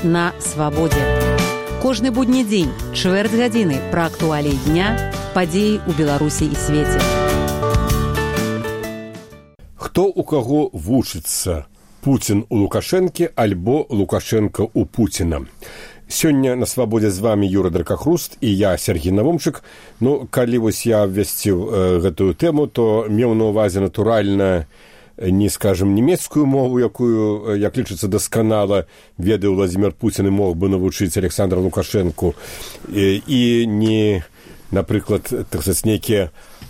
на свабодзе. Кожны будні дзень, чвэрць гадзіны пра актуаліі дня, падзеі ў Беларусі і свеце. Хто у каго вучыцца? Пуцін у Лукашэнкі альбо Лукашенко у Пуціна? Сёння на свабодзе з вами Юра Дракахруст і я, Сергій Навумчык. Калі вось я абвясціў гэтую тэму, то меў на ўвазе натуральна не, скажем, нямецкую мову, якую, як лічыцца, дасканала ведае Владзімір Пуцін і мог бы навучыць Александра Лукашэнку, і не, напрыклад, так сказаць, нейкія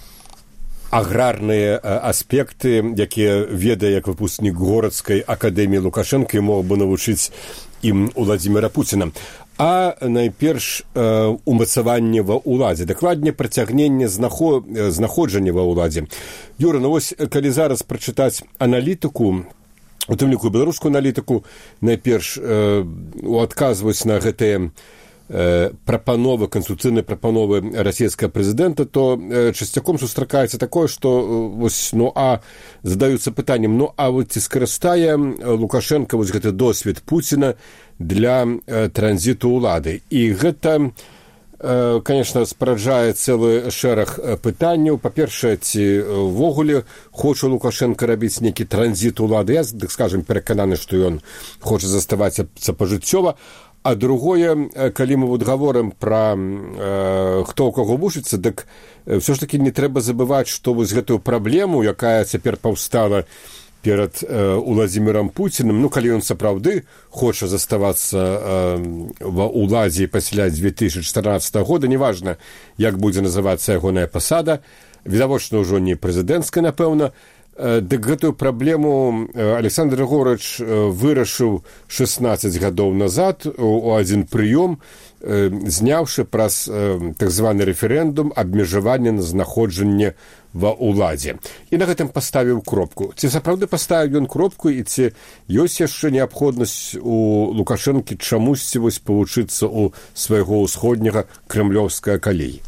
аграрныя аспекты, якія ведае як выпускнік Горацкай акадэміі Лукашэнка і мог бы навучыць ім Владзіміра Пуціна. А найперш умацаванне ва ўладзе, дакладней працягненне знаходжання ва ўладзе. Юра, вось калі зараз прачытаць аналітыку, у тым ліку беларускую аналітыку, найперш адказваюць на гэтыя прапановы, канстытуцыйныя прапановы расійскага прэзідэнта, то часцяком сустракаецца такое, што вось, задаюцца пытаннем, ці скарыстае Лукашенко вось гэты досвед Пуціна для транзіту ўлады. І гэта, конечно, спараджае цэлы шэраг пытанняў. Па-першае, ці ўвогуле хоча Лукашенко рабіць нейкі транзіт улады? Я, так скажем, перакананы, што ён хоча заставацца пажыццёва. А другое, калі мы гаворым пра хто ў каго вучыцца, дык ўсё ж такі не трэба забываць, што вось гэтую праблему, якая цяпер паўстала перад Владзімірам Пуціным, калі ён сапраўды хоча заставацца ва ўладзе пасля 2014 года, неважна, як будзе называцца ягоная пасада, відавочна ўжо не прэзідэнцкая, напэўна, дык гэтую праблему Александр Григорович вырашыў 16 гадоў назад у адзін прыём, зняўшы праз так званы рэферэндум абмежаванне на знаходжанне ва ўладзе. І на гэтым паставіў кропку. Ці сапраўды паставіў ён кропку, і ці ёсць яшчэ неабходнасць у Лукашэнкі чамусьці вось павучыцца ў свайго ўсходняга крэмлёўскага калеі?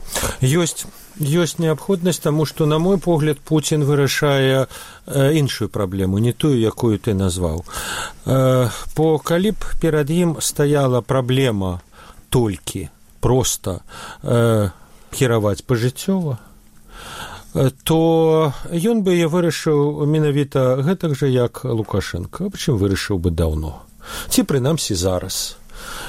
Ёсць неабходнасць, таму што, на мой погляд, Пуцін вырашае іншую праблему, не тую, якую ты назваў. Бо калі б перад ім стаяла праблема толькі проста кіраваць пажыццёва, то ён бы вырашыў менавіта гэтак жа, як Лукашенко, прычым вырашыў бы даўно. Ці, прынамсі, зараз.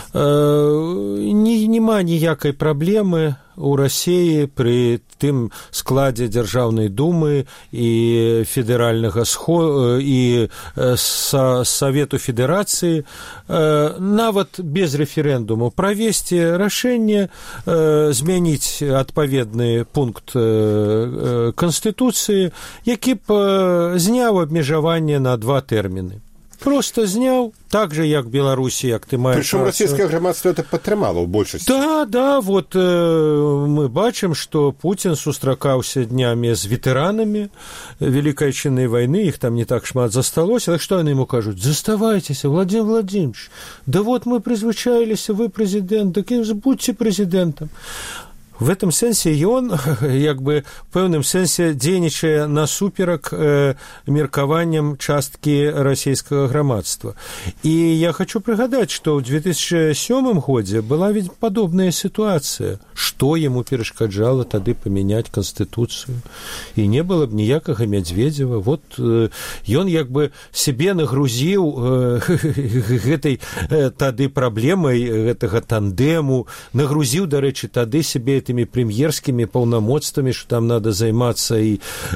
Нема ніякай праблемы у Расіі пры тым складзе Дзяржаўнай думы і федэральнага і Савету Федэрацыі нават без рэферэндуму правесці рашэнне змяніць адпаведны пункт Канстытуцыі, які б зняў абмежаванне на 2 тэрміны. Просто зняў, так же, як Беларусі, як ты маеш... Прычым расійскае грамадства это падтрымала ў большасці. Да, вот мы бачым, што Пуцін сустракаўся днямі з ветэранамі Великай Отчыннай вайны, іх там не так шмат засталося, так што яны яму кажуць: заставайцеся, Владимир Владимирович, да вот мы прызвычаіліся, вы прэзідэнт, так і будьце прэзідэнтам. В этом сэнсе ён, як бы, в пэўным сэнсе дзейнічае насуперак меркаванням часткі расійскага грамадства. І я хочу прыгадаць, што ў 2007 годзе была ведь падобная сітуацыя. Што яму перашкаджала тады памяняць Канстытуцыю? І не было б ніякага Мядзведзева. Вот ён, як бы, себе нагрузіў гэтай тады праблемай гэтага тандэму, нагрузіў, дарэчы, тады себе этими премьерскими полномочиями, что там надо заниматься и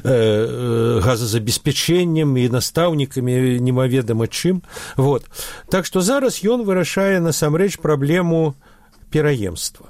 газозабеспечением, и наставниками, немаведомо чым. Вот. Так что зараз ён вырашае насамрэч праблему пераемства.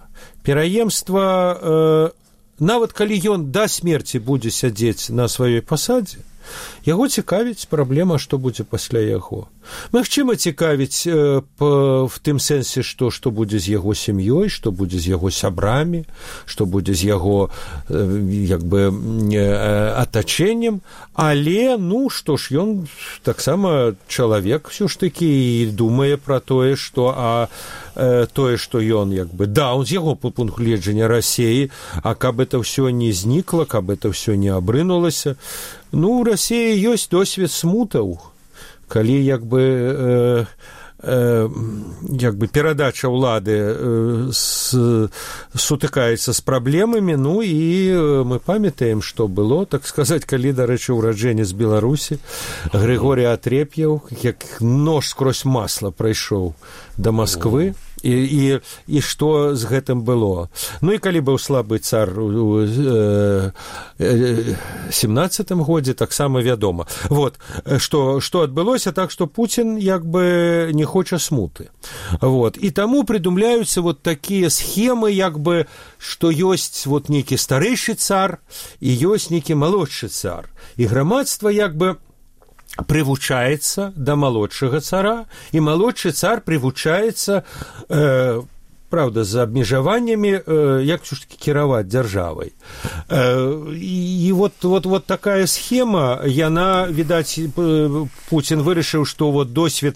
Пераемства, нават калі ён да смерти будзе сядзець на сваёй пасадзе, яго цікавіць праблема, што будзе пасля яго. Магчыма, цікавіць в тым сэнсе, што будзе з яго сям'ёй, што будзе з яго сябрамі, што будзе з яго як бы атачэннем, але што ж ён таксама чалавек ўсё ж такі і думае пра тое, што тое, што ён як бы он з яго пункту гледжання Расіі, а каб это ўсё не знікла, каб это ўсё не абрынулася. У Расіі ёсць досвед смутаў, калі як бы як бы перадача ўлады сутыкаецца з праблемамі. Ну і мы памятаем, што было, так сказаць, калі, дарэчы, ураджэнец Беларусі Григорий Атреп'яў, як нож скрозь масла прайшоў да Масквы. І што з гэтым было? Ну і калі быў слабы цар у 17-м годзе, таксама вядома. Вот, што адбылося, так што Пуцін як бы не хоча смуты. Вот. І таму прыдумляюцца вот такія схемы, як бы, што ёсць вот нейкі старэйшы цар і ёсць нейкі малодшы цар. І грамадства як бы прывучаецца да малодшага цара, і малодшы цар прывучаецца, правда, з абмежаваннямі, як ж такі кіраваць дзяржавай. І вот такая схема, яна, відаць, Пуцін вырашыў, што вот досвед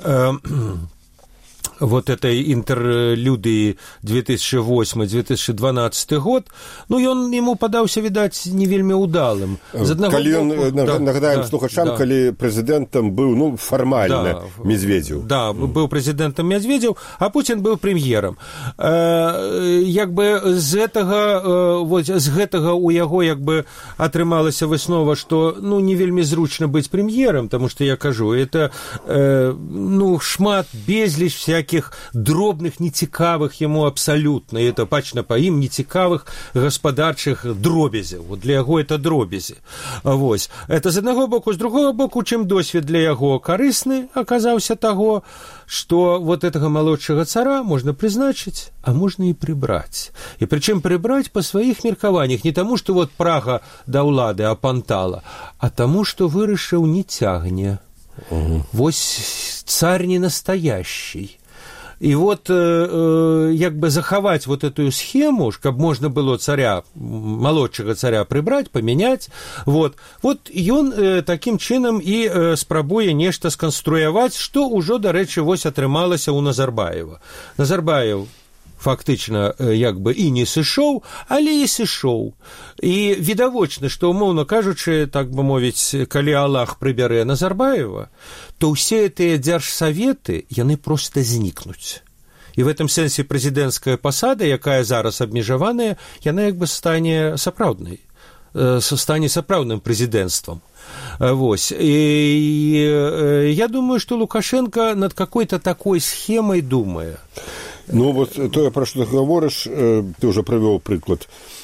вот этой интерлюдии 2008-2012 год, ну, ему падаўся, відаць, не вельмі удалым. Калі ён, нагадаем слухачам, калі прэзідэнтам быў, ну, фармальна Медведзеў. Да, быў прэзідэнтам Медведзеў, а Пуцін быў прэм'ерам. Як бы з гэтага у яго, як бы, атрымалася выснова, што, ну, не вельмі зручна быць прэм'ерам, таму што, я кажу, это, ну, шмат, безліч всяких дробных, нецікавых ему абсолютно, и это бачна по ім нецікавых гаспадарчых дробязяў. Вот для яго это дробязі. Вось. Это з аднаго боку. З другого боку, чым досвед для яго карысны аказаўся таго, што вот этого малодшага цара можна прызначыць, а можна і прыбраць. І прычым прыбраць па сваіх меркаваннях. Не таму, што вот Прага да ўлады апантала, а таму, што вырашыў не цягне. Вось царь не настоящий. И вот як бы захаваць вот эту схему, каб можна было царя, малодшага царя прыбраць, памяняць, вот ён такім чынам і спрабуе нешта сканструяваць, што ўжо, дарэчы, вось атрымалася ў Назарбаева. Назарбаев фактычна як бы і не сышоў, але і сышоў. І відавочна, што, умоўна кажучы, так бы мовіць, калі Аллах прыбярэ Назарбаева, то ўсе гэтыя дзяржсаветы, яны проста знікнуць. І в этом сэнсе прэзідэнцкая пасада, якая зараз абмежаваная, яна як бы стане сапраўднай, стане сапраўдным прэзідэнцтвам. Вось. І я думаю, што Лукашенко над какой-то такой схемай думае. Ну, вот тое, пра што ты гаворыш, ты ўжо прывёў прыклад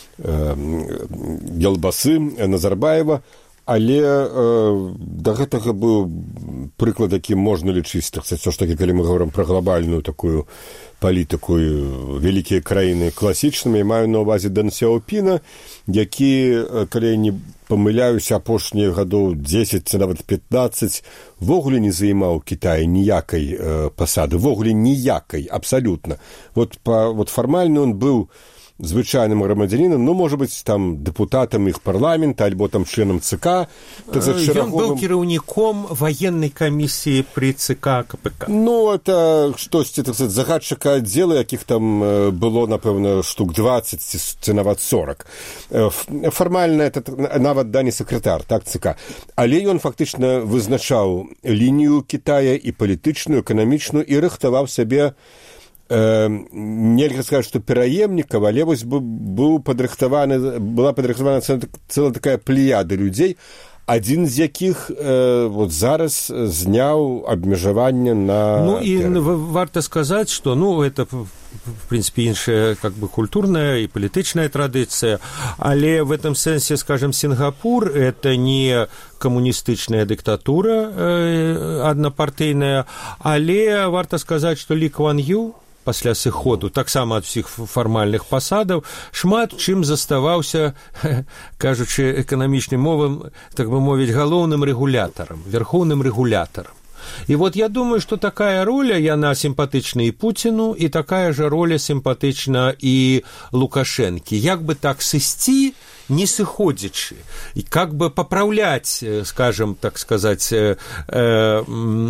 Елбасы, Назарбаева, але да гэтага быў прыклад, які можна лічыць, так сказаць, все ж таки, калі мы гаворым пра глобальную такую палітыку, вялікія краіны класічнымі, маю на ўвазе Дэн Сяопіна, які, калі я не памыляюся, апошнія гадоў 10 ці нават 15 ввогуле не займаў Кітай ніякай пасады, ввогуле ніякай, абсалютна. Вот фармальна он быў звычайным грамадзянінам, ну, можа быць, там, дэпутатам іх парламента, альбо там членам ЦК. Ён быў кіраўніком военной камісіі пры ЦК КПК. Ну, это штосьці, так сказать, загадчыка аддзела, якіх там было, напэўна, штук 20 ці нават 40. Фармальна, это нават не сакратар, так, ЦК. Але ён фактычна вызначаў лінію Кітая і палітычную, эканамічную, і рыхтаваў сябе, нельга сказаць, што пераемнікаў, але вось была падрыхтавана цэлая такая плеяда людзей, адзін з якіх вот зараз зняў абмежаванне на... Ну, і варта сказаць, што, ну, это, в принципе, іншая, как бы, культурная и политичная традиция, але в этом сенсе, скажем, Сингапур – это не коммунистычная диктатура однопартийная, але варта сказаць, што Лі Кван Ю пасля сыходу, таксама ад усіх фармальных пасадаў, шмат чым заставаўся, кажучы эканамічным мовам, так бы мовіць, галоўным рэгулятарам, верхоўным рэгулятарам. І вот я думаю, што такая роля, яна сімпатычна і Пуціну, і такая жа роля сімпатычна і Лукашэнкі. Як бы так сысці, не сыходзячы, і как бы папраўляць, скажем, так сказаць,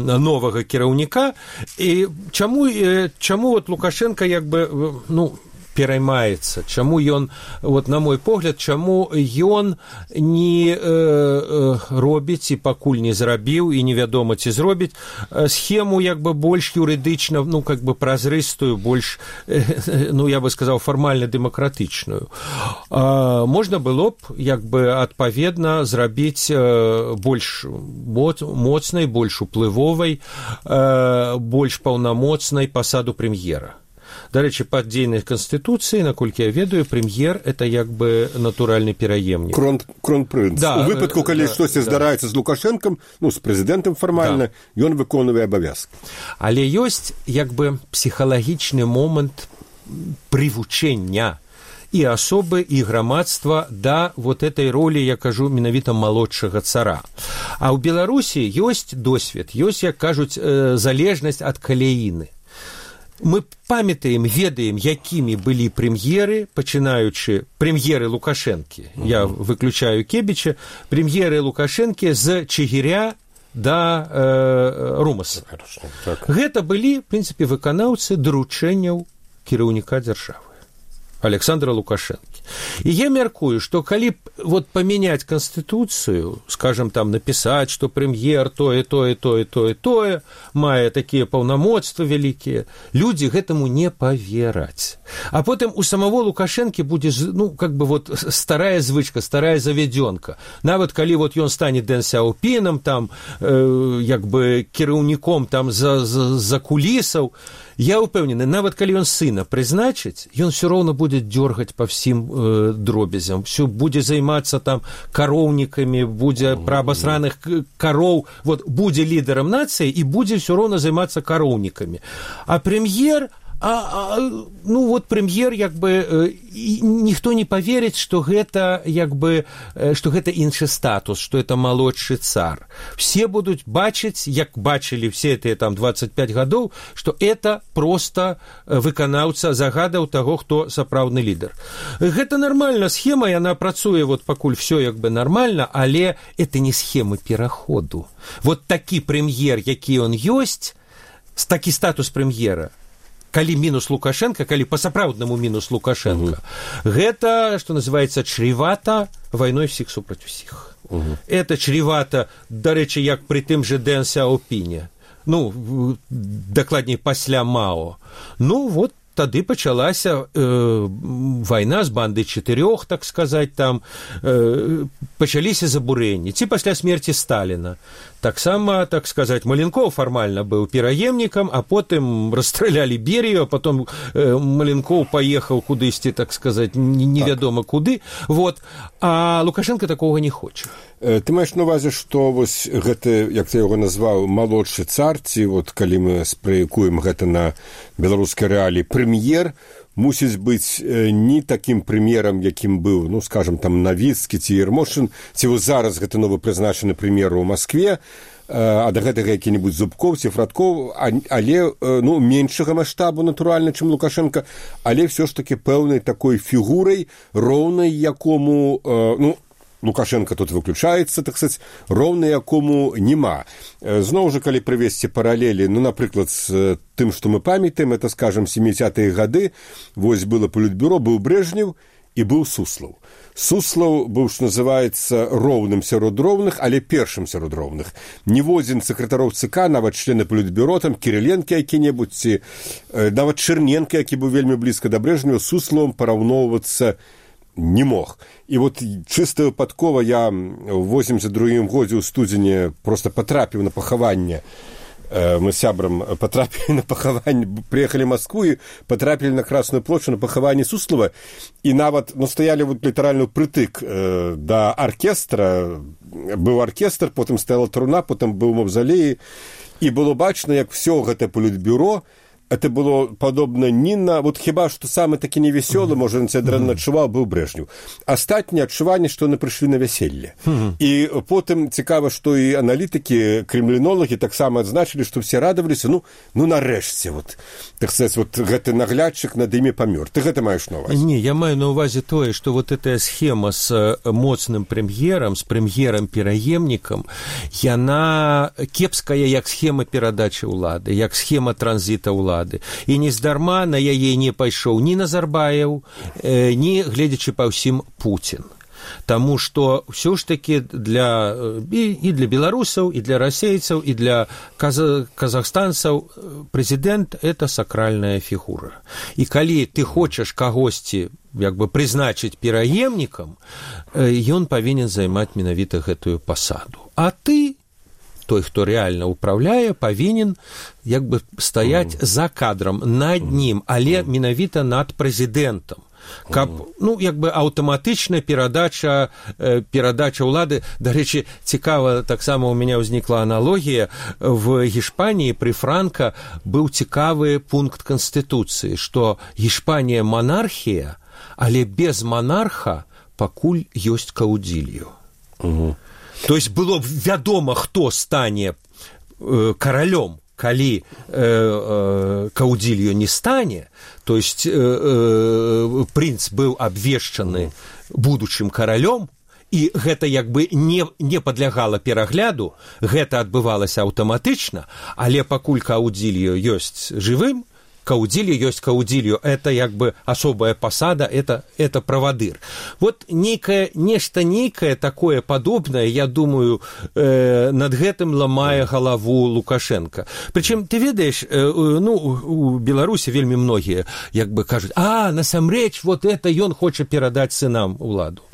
новага кіраўніка. І чаму вот Лукашенко як бы, ну, пераймаецца, чаму ён, вот на мой погляд, чаму ён не робіць і пакуль не зрабіў і невядома ці зробіць схему як бы больш юрыдычна, ну как бы празрыстую, больш, ну я бы сказаў, фармальна дэмакратычную. Можна было б як бы адпаведна зрабіць больш моцнай, больш уплывовай, больш паўнамоцнай пасаду прэм'ера. Дарэчы, па дзейнай канстытуцыі, наколькі я ведаю, прэм'ер – это як бы натуральны пераемнік. Кронпрынц. Да, у выпадку, калі штосьці здараецца з Лукашэнкам, ну, з прэзідэнтам фармальна, ён выконвае абавязкі. Але ёсць як бы псіхалагічны момант прывучэння і асобы, і грамадства да вот этой ролі, я кажу, менавіта малодшага цара. А ў Беларусі ёсць досвед, ёсць, як кажуць, залежнасць ад каляіны. Мы памятаем, ведаем, якімі былі прэм'еры, пачынаючы прэм'еры Лукашэнкі. Я выключаю Кебіча, прэм'еры Лукашэнкі з Чигиря да Румаса. Гэта былі, в прынцыпе, выканаўцы даручэнняў кіраўніка дзяржавы Александра Лукашэнкі. І я мяркую, што калі вот памяняць канстытуцыю, скажем, там напісаць, што прэм'ер тое, мае такія паўнамоцтвы вялікія, людзі гэтаму не павераць. А потым у самого Лукашэнкі будзе, ну, как бы вот старая звычка, старая завядзёнка. Нават калі вот ён стане Дэн Сяопінам, там, як бы кіраўніком там за кулісаў, я ўпэўнены, нават калі ён сына прызначыць, ён все роўно будзе дёргаць па всім дробязям, все будзе займацца там кароўнікамі, будзе пра абасраных кароў, вот будзе лідарам нацыі і будзе все роўно займацца кароўнікамі. А прэм'ер, ну вот прэм'ер, як бы ніхто не поверыць, што гэта як бы, што гэта іншы статус, што это малодшы цар. Все будуць бачыць, як бачылі все гэтыя там 25 гадоў, што это просто выканаўца загадаў таго, хто сапраўдны лідар. Гэта нармальна схема, яна працуе вот пакуль все як бы нармальна, але это не схема пераходу. Вот такі прэм'ер, які он ёсць, такі статус прэм'ера, калі мінус Лукашенко, калі па-сапраўднаму мінус Лукашенко, гэта, што называецца, чревата вайной всіх супраць усіх. Это чревата, дарэчы, як пры тым же Дэн Сяопіне, ну, дакладней, пасля Мао. Ну, вот тады пачалася вайна з бандай чатырох, так сказаць, там пачаліся забурэнні. Ці пасля смерці Сталіна. Таксама, так сказаць, Маленков фармальна быў пераемнікам, а потым расстралялі Берію, а потом Маленков паехаў кудысьці, так сказаць, невядома куды. Вот. А Лукашенко такога не хоча. Ты маеш на увазе, што вось гэты, як ты яго назваў, малодшы цар, ці вот калі мы спраякуем гэта на беларускай рэаліі, прэм'ер мусіць быць не такім прэм'ерам, якім быў, ну, скажам, там, Навіцкі ці Ермошын, ці вось зараз гэты новы прызначаны прэм'ер у Маскве, а да гэтага які-небудзь Зубкоў ці Фрадкоў, але, ну, меншага маштабу, натуральна, чым Лукашенко, але ўсё ж такі пэўнай такой фігурай, роўнай якому, ну, Лукашенко тут выключаецца, так сказаць, роўна якому няма. Зноў жа, калі прывесці паралелі, ну, напрыклад, з тым, што мы памятаем, это, скажам, 70-е гады, вось было палітбюро, быў Брежнев і быў Суслаў. Суслаў быў, што называецца, роўным сярод роўных, але першым сярод роўных. Ніводзін сакратароў ЦК, нават члены палітбюро, там, Кіриленко які-небудзь, ці нават Чэрненка, які быў вельмі блізка да Брежнева, з Суславам параўноўвацца не мог. І вот чыста выпадкова я ў 82-м годзе ў студзені проста патрапіў на пахаванне. Мы з сябрам патрапілі на пахаванне, прыехалі в Москву і патрапілі на Красную плошчу на пахаванне Суслава. І нават, ну, стаялі вот літаральна прытык да аркестра. Быў аркестр, потым стаяла труна, потым быў маўзалей. І было бачна, як всё гэта палітбюро, это было падобна не на... Вот хіба што самы такі невесёлы, можа, ён цябе дрэнна адчуваў, быў Брежнев. Астатняе адчуванне, што яны прыйшлі на вяселле. І потым цікава, што і аналітыкі, крэмлінолагі таксама адзначылі, што ўсе радаваліся, ну нарэшце, вот, так сказаць, вот гэты наглядчык над імі памёр. Ты гэта маеш на ўвазе? Не, я маю на ўвазе тое, што вот этая схема з моцным прэм'ерам, з прэм'ерам-пераемнікам, яна кепская як схема перадачы ўлады, як схема транзіта ўлады. улады. І нездарма на яе не пайшоў ні Назарбаев, ні, гледзячы па ўсім, Путін. Таму што ўсё ж такі і для беларусаў, і для расейцаў, і для казахстанцаў прэзідэнт – это сакральная фігура. І калі ты хочаш кагосьці прызначыць пераемнікам, ён павінен займаць менавіта гэтую пасаду. А ты, той, хто рэальна ўпраўляе, павінен стаяць за кадрам, над ним, але менавіта над прэзідэнтам. Каб, аўтаматычна перадача ўлады. Дарэчы, цікава, таксама у мяне ўзнікла аналогія. В Гішпаніі пры Франка быў цікавы пункт Канстытуцыі, што Гішпанія монархія, але без монарха пакуль ёсць каудзілью. То есть было б вядома, хто стане каралём, калі каудзілью не стане, то есть прынц быў абвешчаны будучым каралём, і гэта не падлягала перагляду, гэта адбывалася аўтаматычна, але пакуль каудзілью ёсць жывым, каудзілью ёсць каудзілью, это асобая пасада, это правадыр. Вот нешта такое падобнае, я думаю, над гэтым ламае галаву Лукашенко. Прычым, ты ведаеш, у Беларусі вельмі многія кажуць, насамрэч, вот это ён хоча перадаць сынам уладу.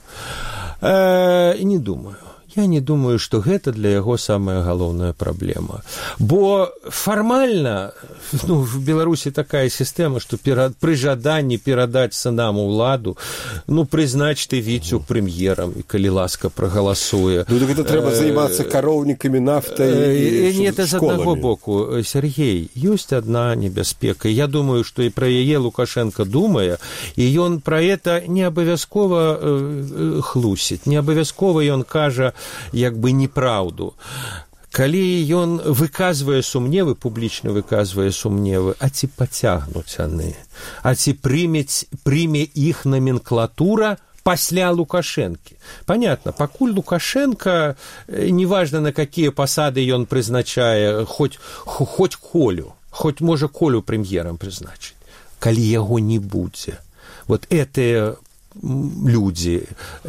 Не думаю. Я не думаю, што гэта для яго самая галоўная праблема. Бо фармальна, в Беларусі такая сістэма, што пры жаданні перадаць сынам уладу, прызнач ты Віцю прэм'ерам, і калі ласка прагаласуе. Гэта трэба займацца кароўнікамі, нафтай і школамі. З аднаго боку, Сергей, ёсць адна небяспека. Я думаю, што і пра яе Лукашенко думае, і ён пра гэта не абавязкова хлусіць, не абавязкова ён кажа неправду. Калі ён выказвае сумневы, публічна выказвае сумневы, а ці пацягнуць яны? А ці прыме іх номенклатура пасля Лукашэнкі? Понятно, пакуль Лукашенко, неважно на какие пасады ён прызначае, хоць Колю, хоць можа Колю прэм'ерам прызначыць. Калі яго не будзе, вот это людзі,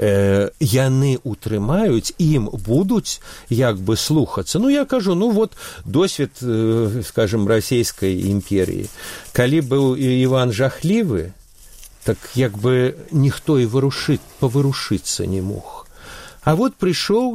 яны утрымаюць, ім будуць слухацца. Я кажу, досвед, скажем, расійскай імперіі. Калі быў Іван жахлівы, так ніхто і паварушыцца не мог. А прыйшоў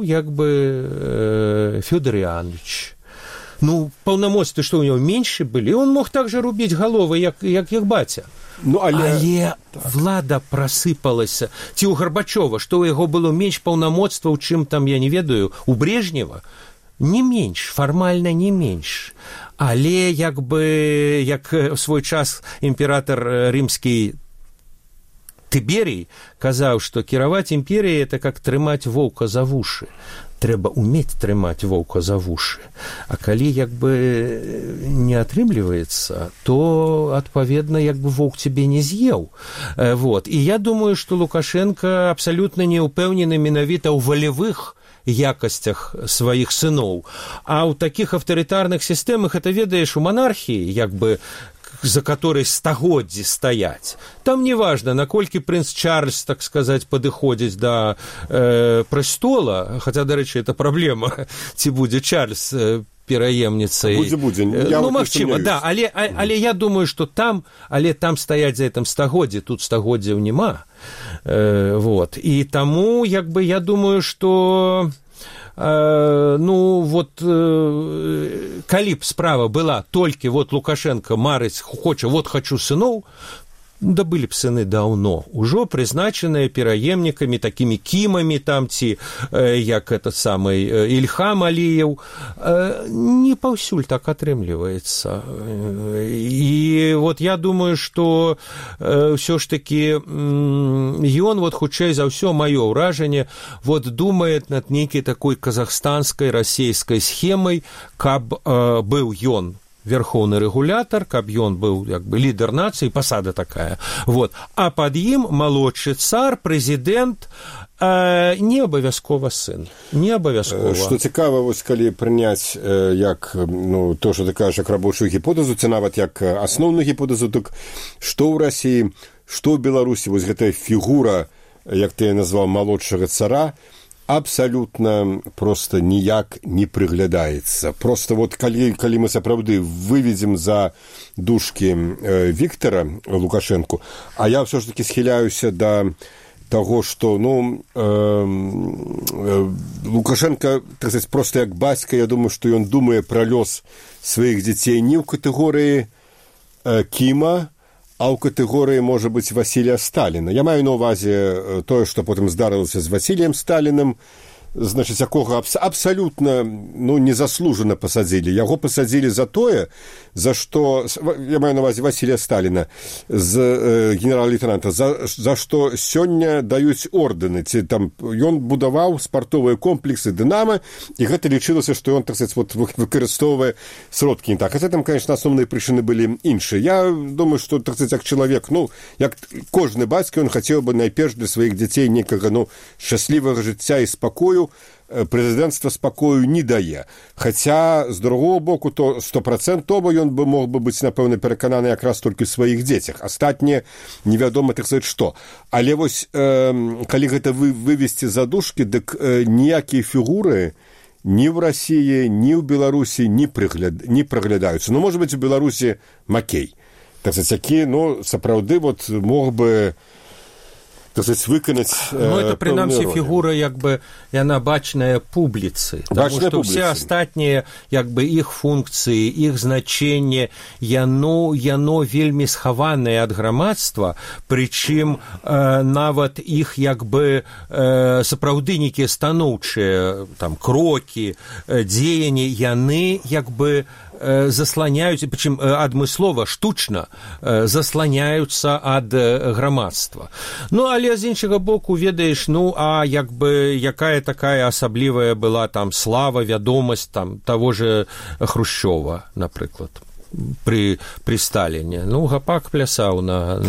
Фёдор Іоанович. Паўнамоцтвы, што ў него меншы былі, он мог так жа рубіць галовы, як баця. Але влада прасыпалася. Ці ў Гарбачова, што ў яго было менш паўнамоцтваў, чым там, я не ведаю, у Брежнева? Не менш, фармальна не менш. Але як в свой час імператар рымскі Тыберій казаў, што кіраваць імперіяй – это как трымаць воўка за вушы. Трэба ўмець трымаць воўка за вушы. А калі не атрымліваецца, то, адпаведна, воўк цябе не з'еў. І я думаю, што Лукашенко абсалютна не ўпэўнены менавіта ў валявых якасцях сваіх сыноў. А ў такіх аўтарытарных сістэмах, это ведаеш, у монархіі, за которой стагоддзі стаяць. Там не важно, наколькі прынц Чарльз, так сказаць, падыходзіць да прэстола, хаця, дарэчы, это праблема, ці будзе Чарльз пераемніцай. Будзе. Магчыма, да, але я думаю, што там стаяць за гэтым стагоддзі, тут стагоддзяў няма. І таму, я думаю, што калі б справа была толькі Лукашенко марыць, хочу сыноў, да былі б сыны даўно, ужо прызначаныя пераемнікамі, такімі кімамі там, ці як этот самый Ільхам Аліеў. Не паўсюль так атрымліваецца. І я думаю, што ўсё ж такі ён, хутчэй за ўсё, маё ўражанне, думае над нейкай такой казахстанскай, расійскай схемай, каб быў ён верховны рэгулятар, каб ён быў як бы лідар нацыі, пасада такая. Вот. А пад ім малодшы цар, прэзідэнт, не абавязкова сын, не абавязкова. Што цікава, вось калі прыняць як, ну, то, што ты кажаш, як рабочую гіпотэзу, ці нават як асноўную гіпотэзу, так што ў Расіі, што ў Беларусі, вось гэтая фігура, як ты назваў, малодшага цара, абсалютна проста ніяк не прыглядаецца. Проста вот калі мы сапраўды выведзем за дужкі Віктара Лукашэнку, а я ўсё ж такі схіляюся да того, што, ну, Лукашенко, так сказать, просто як бацька, я думаю, што ён думае пра лёс сваіх дзяцей не ў катэгорыі Кіма, а ў катэгорыі, можа быць, Васілія Сталіна. Я маю на ўвазе тое, што потым здарылася з Васіліем Сталіным, значыць, якога абсалютна, ну, незаслужана пасадзілі. Яго пасадзілі за тое, за што, я маю на ўвазе Васілія Сталіна, з генерал-лейтенанта, за што сёння даюць ордэны. Ці там ён будаваў спартовыя комплексы «Дынама», і гэта лічылася, што ён, так сказать, вот, выкарыстоўвае сродкі не так. Хаця там, конечно, асноўныя прычыны былі іншыя. Я думаю, што, так сказать, як чалавек, ну, як кожны бацька, ён хацеў бы найперш для сваіх дзяцей некага, ну, шчаслівага жыцця і спакою. Прэзідэнцтва спакою не дае. Хаця, з другого боку, то 100% ён бы мог бы быць, напэўна, перакананы якраз толькі ў сваіх дзецях. Астатнія невядома, так сказаць, што. Але вось, калі гэта вывесці за дужкі, дык ніякія фігуры ні ў Расіі, ні ў Беларусі не праглядаюцца. Ну, можа быць, у Беларусі Макей. Так сказаць, які, ну, сапраўды, вот, мог бы выканаць ну, это, прынамсі, фігура, як бы, яна бачная публіцы. Таму што все астатнія, як бы, іх функцыі, іх значэнне, яно вельмі схаванае ад грамадства, прычым нават іх, як бы, сапраўды нейкія станоўчыя, там, крокі, дзеянні, яны, як бы, засланяюцца, прычым адмыслова, штучна засланяюцца ад грамадства. Ну, але з іншага боку, ведаеш, ну, а як бы, якая такая асаблівая была там слава, вядомасць там таго же Хрушчова, напрыклад, при Сталіне. Ну, гапак плясаў на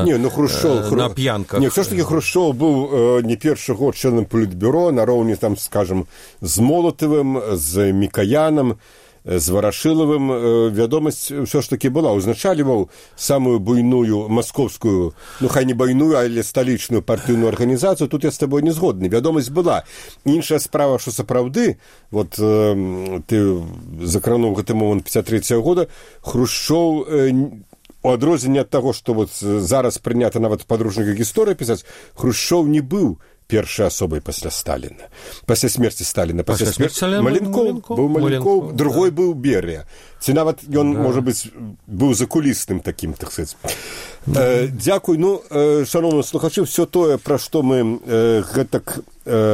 п'янках. Не, все ж таки Хрушчов быў не першы год членам Політбюро, нароўні там, скажем, з Молотавым, з Мікаянам, з Варашылавым. Вядомасць ўсё ж такі была. Узначальваў самую буйную маскоўскую, ну, хай не буйную, але сталічную партыйную арганізацыю. Тут я з табой не згодны. Вядомасць была. Іншая справа, што сапраўды, вот ты закрануў гэты момант 53-го года, Хрушчоў, у адрозненне ад таго, што вот зараз прынята нават падручніках гісторыі пісаць, Хрушчоў не быў першай асобай пасля Сталіна. Пасля смерці Сталіна. Пасля смерці Маленкоў, другой быў Берыя. Ці нават ён, можа быць, быў закулісным такім, так сказаць. Дзякуй. Ну, шановны слухачы, все тое, пра што мы гэтак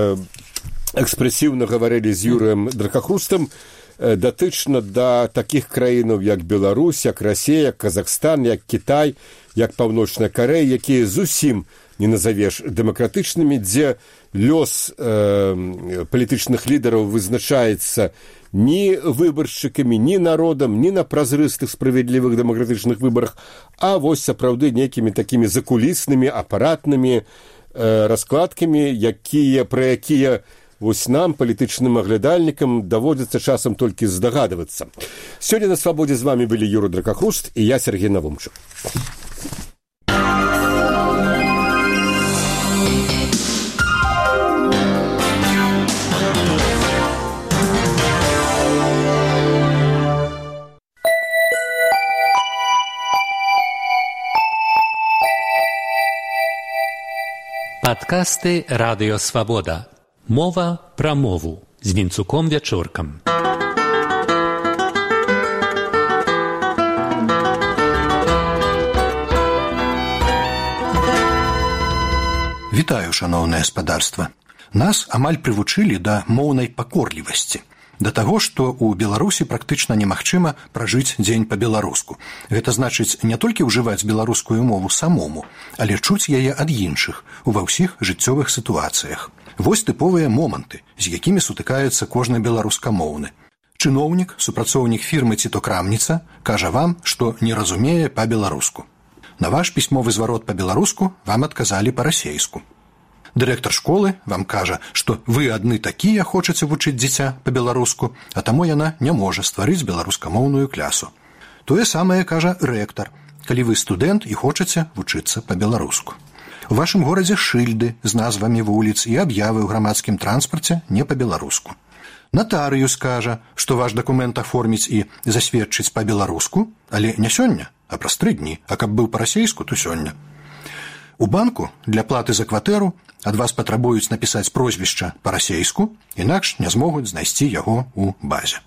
экспрэсіўна гаварылі з Юрыем Дракахрустам, датычна да такіх краінаў, як Беларусь, як Расія, як Казахстан, як Кітай, як Паўночная Карэя, якія зусім не назавеш дэмакратычнымі, дзе лёс палітычных лідараў вызначаецца ні выбаршчыкамі, ні народам, ні на празрыстых справядлівых дэмакратычных выбарах, а вось сапраўды нейкімі такімі закуліснымі, апаратнымі раскладкамі, пра якія вось нам, палітычным аглядальнікам, даводзіцца часам толькі здагадвацца. Сёння на свабодзе з вамі былі Юрый Дракахруст і я, Сергей Навумчык. Падкасты Радыё Свабода. Мова пра мову з Вінцуком Вячоркам. Вітаю, шаноўнае спадарства. Нас амаль прывучылі да моўнай пакорлівасці. Да таго, што ў Беларусі практычна немагчыма пражыць дзень па-беларуску. Гэта значыць не толькі ўжываць беларускую мову самому, але чуць яе ад іншых ува ўсіх жыццёвых сітуацыях. Вось тыповыя моманты, з якімі сутыкаецца кожны беларускамоўны. Чыноўнік, супрацоўнік фірмы ці то крамніца кажа вам, што не разумее па-беларуску. На ваш пісьмовы зварот па-беларуску вам адказалі па-расейску. Дырэктар школы вам кажа, што вы адны такія хочаце вучыць дзіця па-беларуску, а таму яна не можа стварыць беларускамоўную клясу. Тое самае кажа рэктар, калі вы студэнт і хочаце вучыцца па-беларуску. У вашым горадзе шыльды з назвамі вуліц і аб'явы ў грамадскім транспарце не па-беларуску. Натарыюс кажа, што ваш дакумент аформіць і засведчыць па-беларуску, але не сёння, а праз 3 дні, а каб быў па-расейску, то сёння. У банку для платы за кватэру ад вас патрабуюць напісаць прозвішча па-расейску, інакш не змогуць знайсці яго ў базе.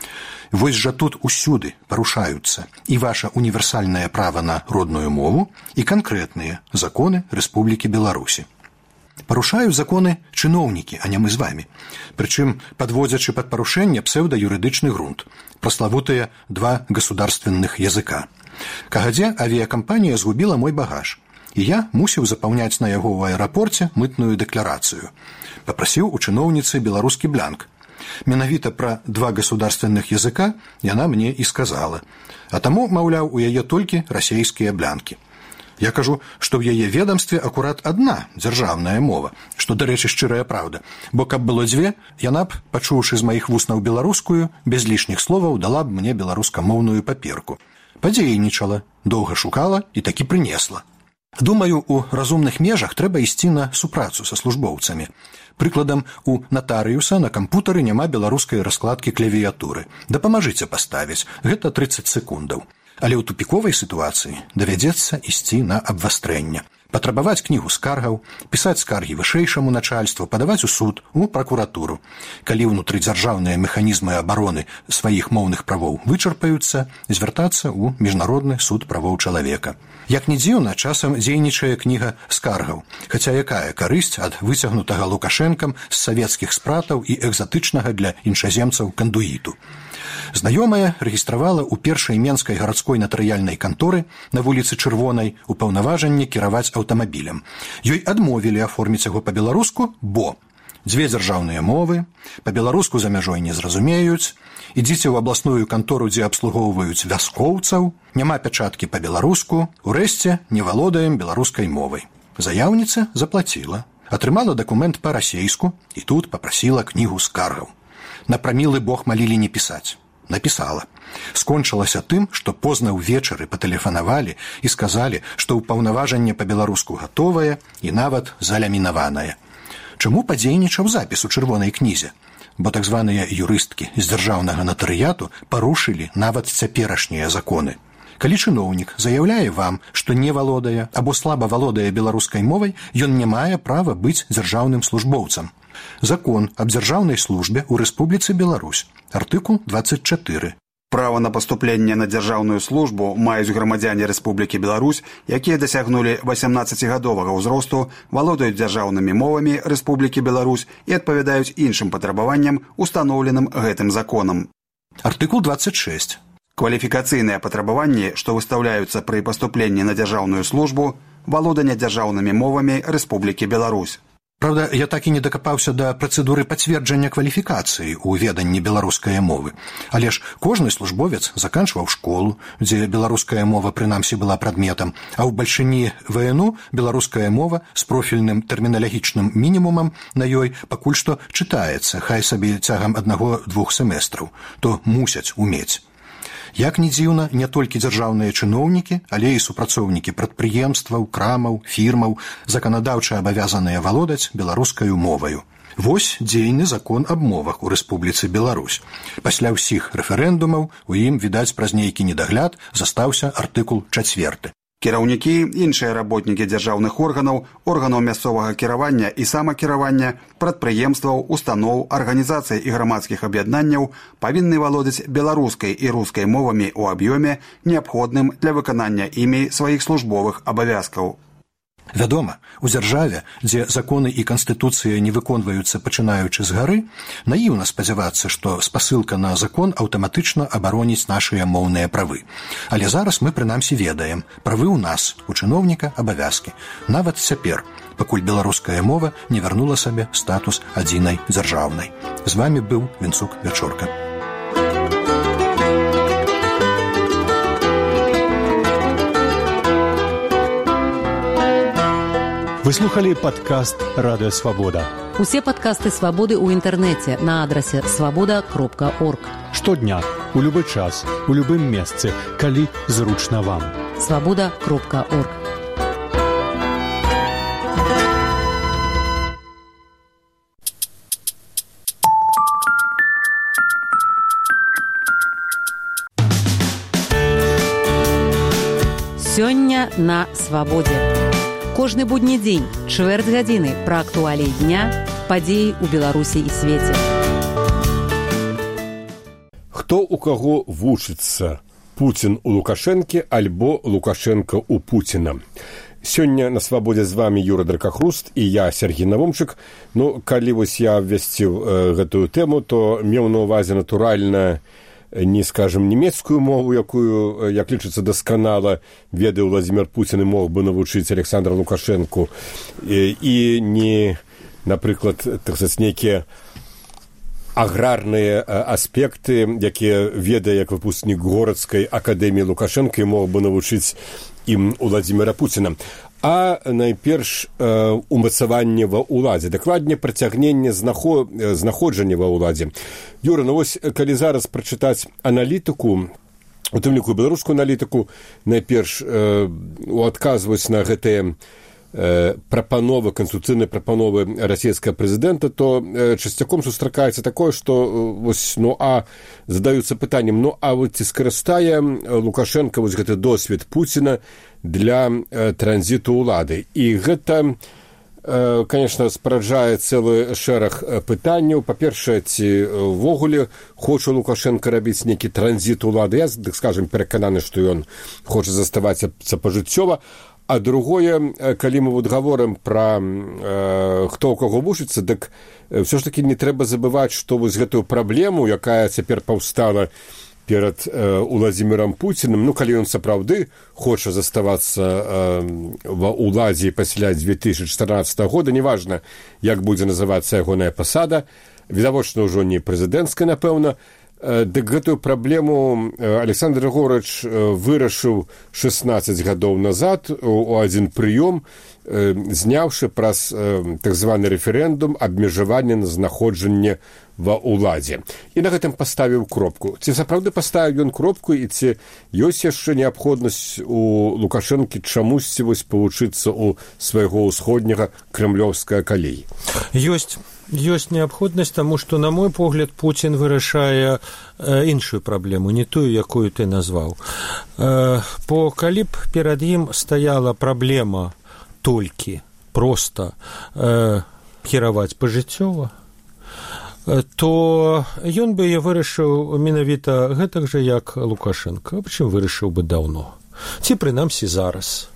Вось жа тут усюды парушаюцца і ваша універсальнае права на родную мову і канкрэтныя законы Рэспублікі Беларусі. Парушаюць законы чыноўнікі, а не мы з вамі. Прычым, падводзячы пад парушэнне псеўдаюрыдычны грунт, праславутыя 2 государственных языка. Кагадзе авіякампанія згубіла мой багаж, і я мусіў запаўняць на яго ў аэрапорце мытную дэкларацыю. Папрасіў у чыноўніцы беларускі бланк. Менавіта пра 2 государственных языка яна мне і сказала. А таму, маўляў, у яе толькі расейскія блянкі. Я кажу, што ў яе ведамстве акурат адна дзяржаўная мова, што, дарэчы, шчырая праўда, бо каб было 2, яна б, пачуўшы з маіх вуснаў беларускую, без лішніх словаў дала б мне беларускамоўную паперку. Падзейнічала, доўга шукала і такі прынесла. Думаю, у разумных межах трэба ісці на супрацу са службоўцамі. Прыкладам, у натарыюса на кампутары няма беларускай раскладкі клавіятуры. Дапамажыце паставіць, гэта 30 секундаў. Але ў тупіковай сітуацыі давядзецца ісці на абвастрэнне. Патрабаваць кнігу скаргаў, пісаць скаргі вышэйшаму начальству, падаваць у суд, у пракуратуру. Калі ўнутрыдзяржаўныя механізмы абароны сваіх моўных правоў вычарпаюцца, звяртацца ў міжнародны суд правоў чалавека. Як не дзіўна, часам дзейнічае кніга скаргаў, хаця якая карысць ад выцягнутага Лукашэнкам з савецкіх спратаў і экзатычнага для іншаземцаў кандуіту. Знаёмая рэгістравала ў першай менскай гарадской натарыяльнай канторы на вуліцы Чырвонай упаўнаважанне кіраваць аўтамабілем. Ёй адмовілі аформіць яго па-беларуску, бо 2 дзяржаўныя мовы, па-беларуску за мяжой не зразумеюць, ідзіце ў абласную кантору, дзе абслугоўваюць вяскоўцаў, няма пячаткі па-беларуску, урэшце не валодаем беларускай мовай. Заяўніца заплаціла, атрымала дакумент па-расейску і тут папрасіла кнігу скаргаў. На прамілы бог малілі не пісаць. Напісала. Скончылася тым, што позна ўвечары патэлефанавалі і сказалі, што ўпаўнаважанне па-беларуску гатовае і нават залямінаванае. Чаму падзейнічаў запіс у чырвонай кнізе? Бо так званыя юрысткі з дзяржаўнага натарыяту парушылі нават цяперашнія законы. Калі чыноўнік заяўляе вам, што не валодае або слаба валодае беларускай мовай, ён не мае права быць дзяржаўным службоўцам. Закон аб дзяржаўнай службе ў Рэспубліцы Беларусь, артыкул 24. Право на паступленне на дзяржаўную службу маюць грамадзяне Рэспублікі Беларусь, якія дасягнулі 18гадовага ўзросту, валодаюць дзяржаўнымі мовамі Рэспублікі Беларусь і адпавядаюць іншым патрабаванням, устаноўленым гэтым законам. Артыкул 26. Кваліфікацыйныя патрабаванні, што выстаўляюцца пры паступленні на дзяржаўную службу, валоданне дзяржаўнымі мовамі Рэспублікі Беларусь. Праўда, я так і не дакапаўся да працэдуры пацверджання кваліфікацыі ў веданні беларускай мовы. Але ж кожны службовец заканчваў школу, дзе беларуская мова прынамсі была прадметам, а ў бальшыні ВНУ беларуская мова з профільным тэрміналагічным мінімумам на ёй пакуль што чытаецца, хай сабе цягам 1-2 семестраў, то мусяць умець. Як не дзіўна, не толькі дзяржаўныя чыноўнікі, але і супрацоўнікі прадпрыемстваў, крамаў, фірмаў заканадаўча абавязаныя валодаць беларускаю моваю. Вось дзейны закон аб мовах у Рэспубліцы Беларусь. Пасля ўсіх рэферэндумаў у ім, відаць, праз нейкі недагляд застаўся артыкул 4. Кіраўнікі, іншыя работнікі дзяржаўных органаў, органаў мясцовага кіравання і самакіравання, прадпрыемстваў, устаноў, арганізацый і грамадскіх аб'яднанняў павінны валодаць беларускай і рускай мовамі ў аб'ёме, неабходным для выканання імі сваіх службовых абавязкаў. Вядома, у дзяржаве, дзе законы і канстытуцыя не выконваюцца пачынаючы з гары, наіўна спадзявацца, што спасылка на закон аўтаматычна абароніць нашыя моўныя правы. Але зараз мы прынамсі ведаем, правы ў нас, у чыноўніка абавязкі. Нават цяпер, пакуль беларуская мова не вярнула сабе статус адзінай дзяржаўнай. З вамі быў Вінцук Вячорка. Вы слухали падкаст «Радыё Свабода». Усе падкасты «Свабоды» ў інтэрнэце на адрасе свабода.орг. Штодня, у любы час, у любым месцы, калі зручна вам. свабода.орг. Сёння на свабодзе. Кожны будні дзень, чвэрць гадзіны пра актуаліі дня, падзеі ў Беларусі і свеце. Хто у каго вучыцца? Пуцін у Лукашэнкі альбо Лукашенко у Пуціна? Сёння на свабодзе з вами Юра Дракахруст і я, Сергій Навомчык. Ну, калі вось я абвясціў гэтую тэму, то меў на ўвазе натуральна не, скажем, нямецкую мову, якую, як лічыцца дасканала, ведаў Владзімір Пуцін і мог бы навучыць Александра Лукашэнку, і не, напрыклад, так сказаць, нейкія аграрныя аспекты, якія ведае як выпускнік горадскай акадэміі Лукашэнка і мог бы навучыць ім Владзіміра Пуціна. А найперш умацаванне ва ўладзе, дакладней працягненне знаходжання ва ўладзе. Юра, ну вось, калі зараз прачытаць аналітыку, у тым ліку беларускую аналітыку, найперш адказваюць на гэтыя прапановы, канстытуцыйныя прапановы расійскага прэзідэнта, то часцяком сустракаецца такое, што вось, задаюцца пытаннем, вот ці скарыстае Лукашенко вось гэты досвед Пуціна для транзіту ўлады. І гэта, конечно, спараджае цэлы шэраг пытанняў. Па-першае, ці ввогуле хоча Лукашенко рабіць нейкі транзіт улады. Я, так скажем, перакананы, што ён хоча заставацца пажыццёва. А другое, калі мы вот говорим про хто у кого вучыцца, дык все ж таки не трэба забываць, што вось гэтую праблему, якая цяпер паўстала перад Владзімірам Пуцінам, калі ён сапраўды хоча заставацца ва ўладзе пасля 2014 года, неважна, як будзе называцца ягоная пасада, відавочна ўжо не прэзідэнцкая, напэўна, дык гэтую праблему Александр Григорович вырашыў 16 гадоў назад у адзін прыём, зняўшы праз так званы рэферэндум абмежаванне на знаходжанне ва ўладзе. І на гэтым паставіў кропку. Ці сапраўды паставіў ён кропку, і ці ёсць яшчэ неабходнасць у Лукашэнкі чамусьці вось павучыцца у свайго ўсходняга крэмлёўскага калеі? Ёсць неабходнасць, таму што, на мой погляд, Пуцін вырашае іншую праблему, не тую, якую ты назваў. Бо калі б перад ім стаяла праблема толькі проста кіраваць пажыццёва, то ён бы вырашыў менавіта гэтак жа, як Лукашенко. Прычым вырашыў бы даўно. Ці, прынамсі, зараз.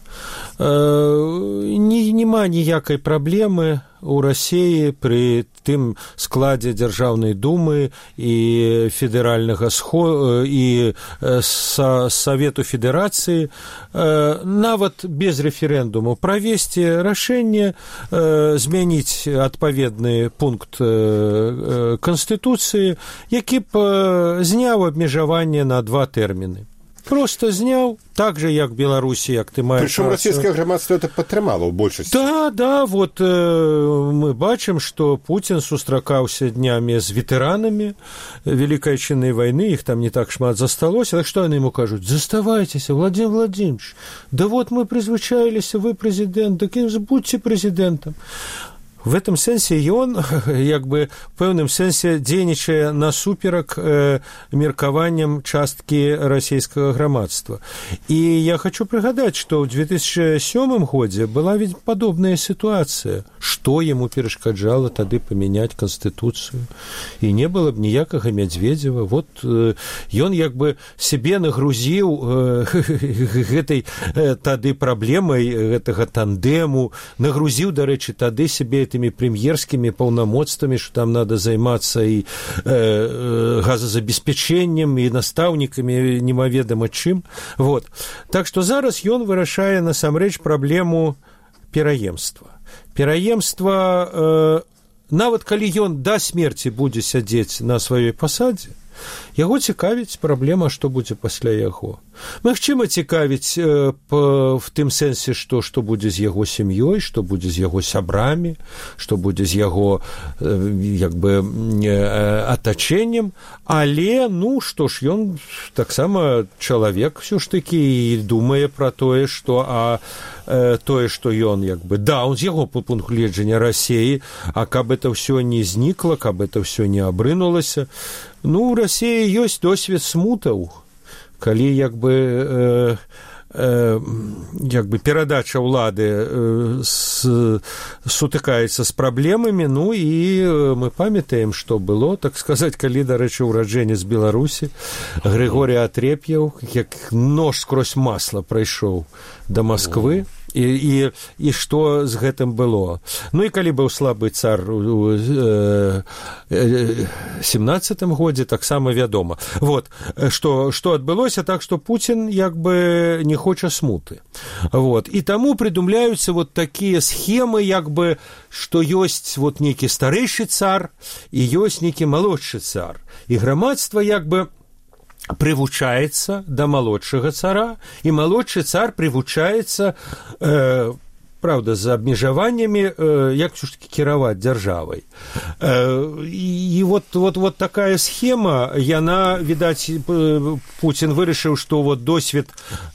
Нема ніякай праблемы у Расіі пры тым складзе Дзяржаўнай думы і федэральнага і Савету Федэрацыі нават без рэферэндуму правесці рашэнне змяніць адпаведны пункт Канстытуцыі, які б зняў абмежаванне на 2 тэрміны. Просто зняў, так же, як Беларусі, як ты маеш. Прычым расійскае грамадства это падтрымала ў большасці. Да, вот мы бачым, што Пуцін сустракаўся днямі з ветэранамі Великай Отчинной войны, іх там не так шмат засталося. Так што яны яму кажуць: заставайцеся, Владимир Владимирович, да вот мы прызвычаіліся, вы прэзідэнт, так і будьце прэзідэнтам. В этом сэнсе ён, як бы, в пэўным сэнсе дзейнічае насуперак меркаванням часткі расійскага грамадства. І я хочу прыгадаць, што ў 2007 годзе была ведь падобная сітуацыя. Што яму перашкаджала тады памяняць Канстытуцыю? І не было б ніякага Мядзведзева. Вот ён, як бы, сябе нагрузіў гэтай тады праблемай гэтага тандэму, нагрузіў, дарэчы, тады сябе этими премьерскими полномочиями, что там надо заниматься и газозабеспечением, и наставниками, немаведомо чым. Вот. Так что зараз ён вырашае насамрэч праблему пераемства. Пераемства, нават калі ён да смерти будзе сядзець на сваёй пасадзе, Яго цікавіць праблема, што будзе пасля яго. Магчыма, цікавіць в тым сэнсе, што будзе з яго сям'ёй, што будзе з яго сябрамі, што будзе з яго як бы атачэннем, але, ну, што ж, ён таксама чалавек ўсё ж такі і думае пра тое, што што ён як бы даў з яго по пункту гледжання Расіі, а каб это ўсё не знікла, каб это ўсё не абрынулася. Ну, у Расіі ёсць досвед смутаў, калі як бы перадача ўлады сутыкаецца з праблемамі, ну і мы памятаем, што было, так сказаць, калі, дарэчы, ураджэнец Беларусі Григорий Атреп'яў, як нож скрозь масла прайшоў да Масквы, і што з гэтым было. Ну і калі быў слабы цар у 17-м годзе, таксама вядома. Вот, што адбылося, так што Пуцін як бы не хоча смуты. Вот. І таму прыдумляюцца вот такія схемы, як бы, што ёсць вот нейкі старэйшы цар і ёсць нейкі малодшы цар. І грамадства як бы прывучаецца да малодшага цара, і малодшы цар прывучаецца, правда, з абмежаваннямі, як ўсё ж такі кіраваць дзяржавай. І вот такая схема, яна, відаць, Пуцін вырашыў, што вот досвед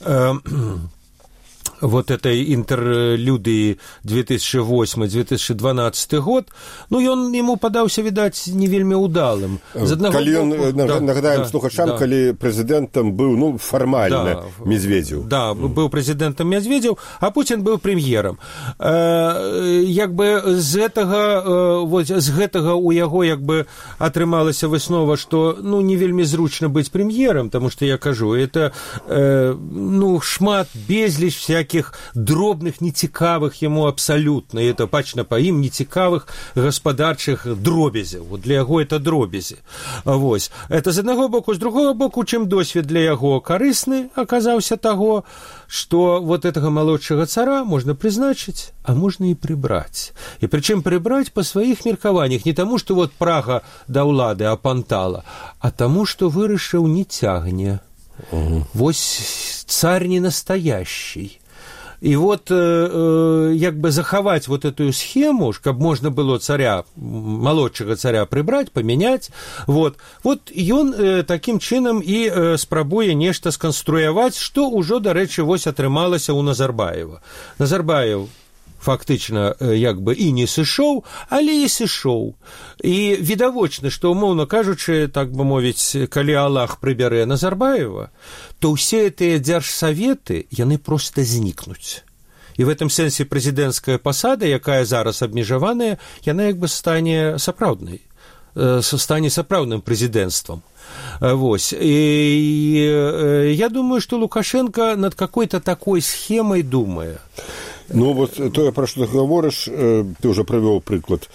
вот этой интерлюдии 2008-2012 год, ну, ему падаўся, відаць, не вельмі удалым. Калі ён, нагадаем слухачам, калі прэзідэнтам быў, ну, фармальна Медведзеў. Да, быў прэзідэнтам Медведзеў, а Пуцін быў прэм'ерам. Як бы з гэтага у яго як бы атрымалася выснова, што, ну, не вельмі зручна быць прэм'ерам, таму што, я кажу, это, ну, шмат, безліч всяких дробных, нецікавых ему абсолютно, и это бачна по ім, нецікавых гаспадарчых дробязяў. Вот для яго это дробязі. Вось. Это з аднаго боку. З другого боку, чым досвед для яго карысны аказаўся таго, што вот гэтага малодшага цара можна прызначыць, а можна і прыбраць. І прычым прыбраць па сваіх меркаваннях. Не таму, што вот Прага да ўлады апантала, а таму, што вырашыў не цягне. Вось царь не настоящий. И вот як бы захаваць вот эту схему, каб можна было царя, малодшага царя прыбраць, памяняць, вот ён такім чынам і спрабуе нешта сканструяваць, што ўжо, дарэчы, вось атрымалася ў Назарбаева. Назарбаев фактычна як бы і не сышоў, але і сышоў. І відавочна, што, умоўна кажучы, так бы мовіць, калі Аллах прыбярэ Назарбаева, то ўсе гэтыя дзяржсаветы, яны проста знікнуць. І в этом сэнсе прэзідэнцкая пасада, якая зараз абмежаваная, яна як бы стане сапраўднай, стане сапраўдным прэзідэнцтвам. Вось. І я думаю, што Лукашенко над какой-то такой схемай думае. Ну, вот тое, пра што ты гаворыш, ты ўжо прывёў прыклад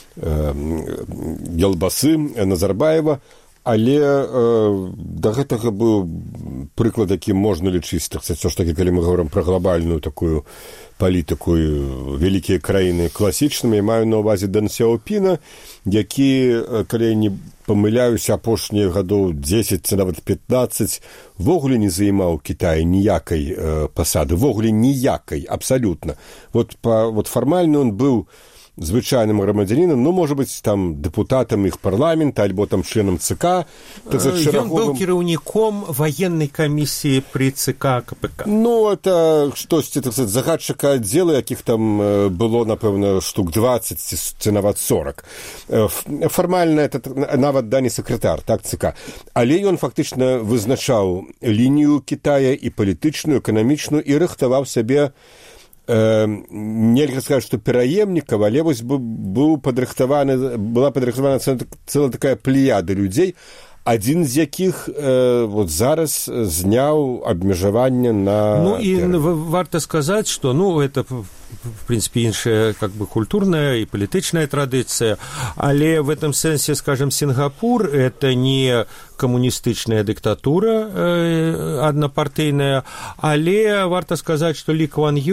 Ялбасы, Назарбаева, але да гэтага быў прыклад, які можна лічыць, так сказаць, ж такі, калі мы гаворым пра глобальную такую палітыку, вялікія краіны класічнымі, маю на ўвазе Дэн Сяопіна, які, калі не памыляюся, апошнія гадоў 10 ці нават 15 ввогуле не займаў Кітай ніякай пасады, ввогуле ніякай, абсалютна. Вот фармальна он быў звычайным грамадзянінам, ну, можа быць, там, дэпутатам іх парламента, альбо там членам ЦК. Ён быў кіраўніком военной камісіі пры ЦК КПК. Ну, это штосьці, так сказать, загадчыка аддзела, якіх там было, напэўна, штук 20 ці нават 40. Фармальна это нават не сакратар, так, ЦК. Але ён фактычна вызначаў лінію Кітая і палітычную, эканамічную, і рыхтаваў сябе, нельга сказаць, што пераемнікаў, але вось была падрыхтавана цэлая такая плеяда людзей, адзін з якіх вот зараз зняў абмежаванне на... Ну, і варта сказаць, што, ну, это, в принципе, іншая, как бы, культурная і палітычная традыцыя, але в этом сэнсе, скажем, Сингапур — это не камуністычная дыктатура аднапартыйная, але варта сказаць, што Лі Кван Ю,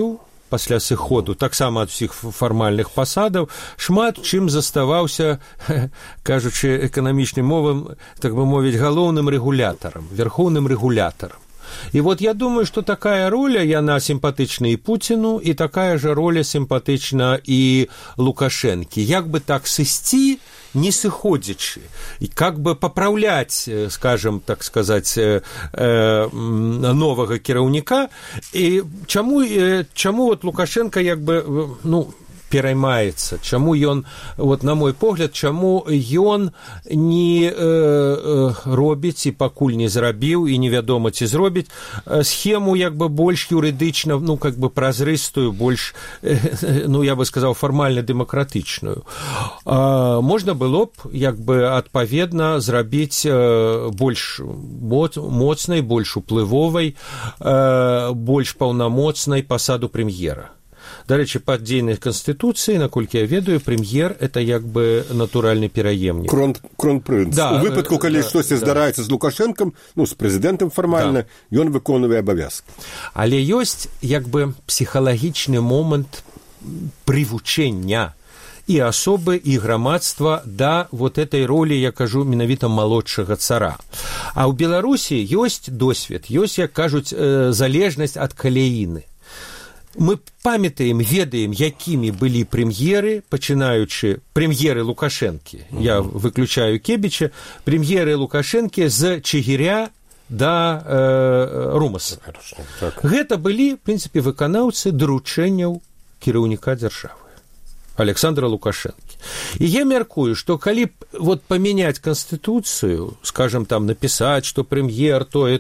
пасля сыходу, таксама ад усіх фармальных пасадаў, шмат чым заставаўся, кажучы эканамічным мовам, так бы мовіць, галоўным рэгулятарам, верхоўным рэгулятарам. И вот я думаю, что такая роля, яна симпатична и Путину, и такая же роля симпатична и Лукашенке. Як бы так сысці, не сыходзячы, и как бы поправлять, скажем, так сказать, нового кіраўніка, и чему вот Лукашенко як бы, ну, пераймаецца, чаму ён, вот на мой погляд, чаму ён не робіць і пакуль не зрабіў і невядома ці зробіць схему як бы больш юрыдычна, ну как бы празрыстую, больш, ну я бы сказаў, фармальна дэмакратычную. Можна было б як бы адпаведна зрабіць больш моцнай, больш уплывовай, больш паўнамоцнай пасаду прэм'ера. Дарэчы, па дзейнай канстытуцыі, наколькі я ведаю, прэм'ер – это як бы натуральны пераемнік. Кронпрынц. Да, у выпадку, калі штосьці здараецца з Лукашэнкам, ну, з прэзідэнтам фармальна, ён выконвае абавязкі. Але ёсць як бы псіхалагічны момант прывучэння і асобы, і грамадства да вот этой ролі, я кажу, менавіта малодшага цара. А ў Беларусі ёсць досвед, ёсць, як кажуць, залежнасць ад каляіны. Мы памятаем, ведаем, якімі былі прэм'еры, пачынаючы прэм'еры Лукашэнкі. Я выключаю Кебіча, прэм'еры Лукашэнкі з Чигиря да Румаса. Гэта былі, в прынцыпе, выканаўцы даручэнняў кіраўніка дзяржавы Александра Лукашэнкі. І я мяркую, што калі вот памяняць канстытуцыю, скажем, там напісаць, што прэм'ер тое,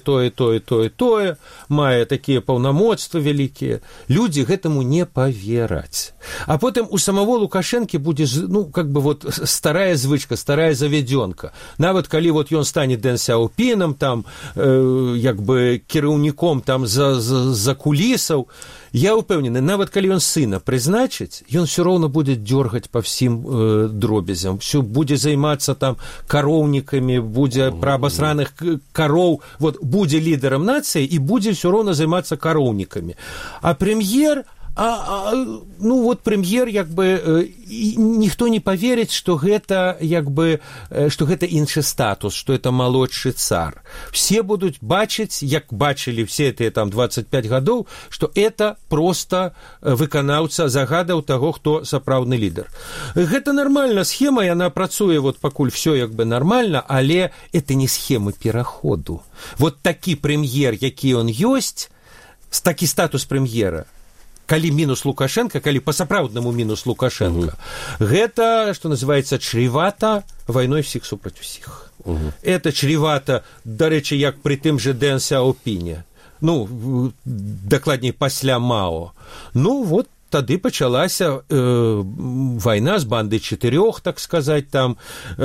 мае такія паўнамоцтвы вялікія, людзі гэтаму не павераць. А потым у самого Лукашэнкі будзе, ну, как бы вот старая звычка, старая завядёнка. Нават калі вот ён стане Дэн Сяопінам, там, як бы кіраўніком там за кулісаў, я ўпэўнены, нават калі ён сына прызначыць, ён все роўна будзе дёргаць па всім дробязям, все будзе займацца там кароўнікамі, будзе пра абасраных кароў, вот будзе лідарам нацыі і будзе все роўна займацца кароўнікамі. А прэм'ер, ну вот прэм'ер як бы ніхто не поверыць, што гэта як бы, што гэта іншы статус, што это малодшы цар. Все будуць бачыць, як бачылі все гэтыя там 25 гадоў, што это просто выканаўца загадаў таго, хто сапраўдны лідар. Гэта нармальна, схема, яна працуе вот пакуль все як бы нармальна, але это не схемы пераходу. Вот такі прэм'ер, які ён ёсць, такі статус прэм'ера, калі мінус Лукашенко, калі па-сапраўднаму мінус Лукашенко, гэта, што называецца, чревата вайной всіх супраць усіх. Это чревата, дарэчы, як пры тым же Дэн Сяопіне, ну, дакладней, пасля Мао. Ну, вот тады пачалася вайна з бандай чатырох, так сказаць, там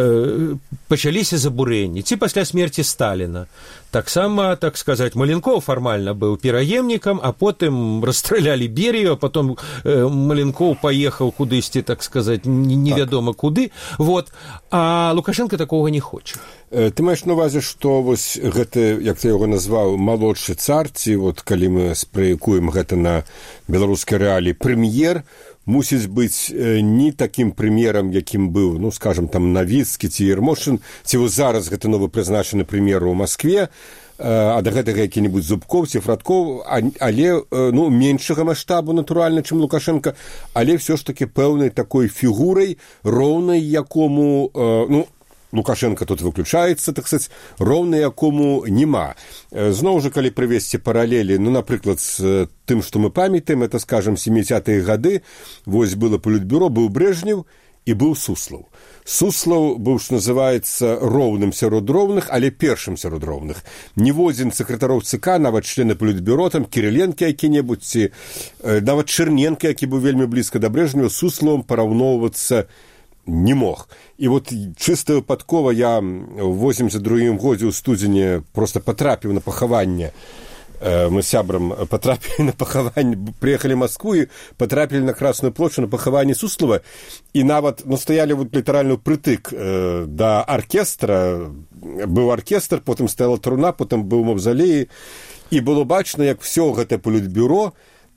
пачаліся забурэнні, ці пасля смерці Сталіна. Таксама, так сказаць, Маленков фармальна быў пераемнікам, а потым расстралялі Берію, а потом Маленков паехаў кудысьці, так сказаць, невядома куды. Вот. А Лукашенко такога не хоча. Ты маеш на увазе, што вось гэты, як ты яго назваў, малодшы цар, ці вот калі мы спраякуем гэта на беларускай рэаліі, прэм'ер мусіць быць не такім прэм'ерам, якім быў, ну, скажам, там, Навіцкі ці Ермошын, ці вось зараз гэта новы прызначаны прэм'ер у Маскве, а да гэтага які-небудзь Зубкоў ці Фрадкоў, але, ну, меншага маштабу, натуральна, чым Лукашенко, але ўсё ж такі пэўнай такой фігурай, роўнай якому, ну, Лукашенко тут выключаецца, так сказать, роўна якому нема. Зноў жа, калі прывесці паралелі, ну, напрыклад, з тым, што мы памятаем, это, скажем, 70-е гады, вось было палітбюро, быў Брежнев і быў Суслаў. Суслаў быў, што называецца, роўным сярод роўных, але першым сярод роўных. Ніводзін сакратароў ЦК, нават члены палітбюро, там, Кіриленко які-небудзь, ці нават Чэрненка, які быў вельмі блізка да Брежнева, Суславам параўноўвацца не мог. І вот чыста выпадкова я в 82-м годзе ў студзені просто патрапіў на пахаванне. Мы з сябрам патрапілі на пахаванне, прыехалі в Москву і патрапілі на Красную плошчу на пахаванне Суслава, і нават, ну, стаялі вот літаральны прытык да аркестра, быў аркестр, потым стаяла труна, потым быў маўзалей, і было бачна, як всё гэта палітбюро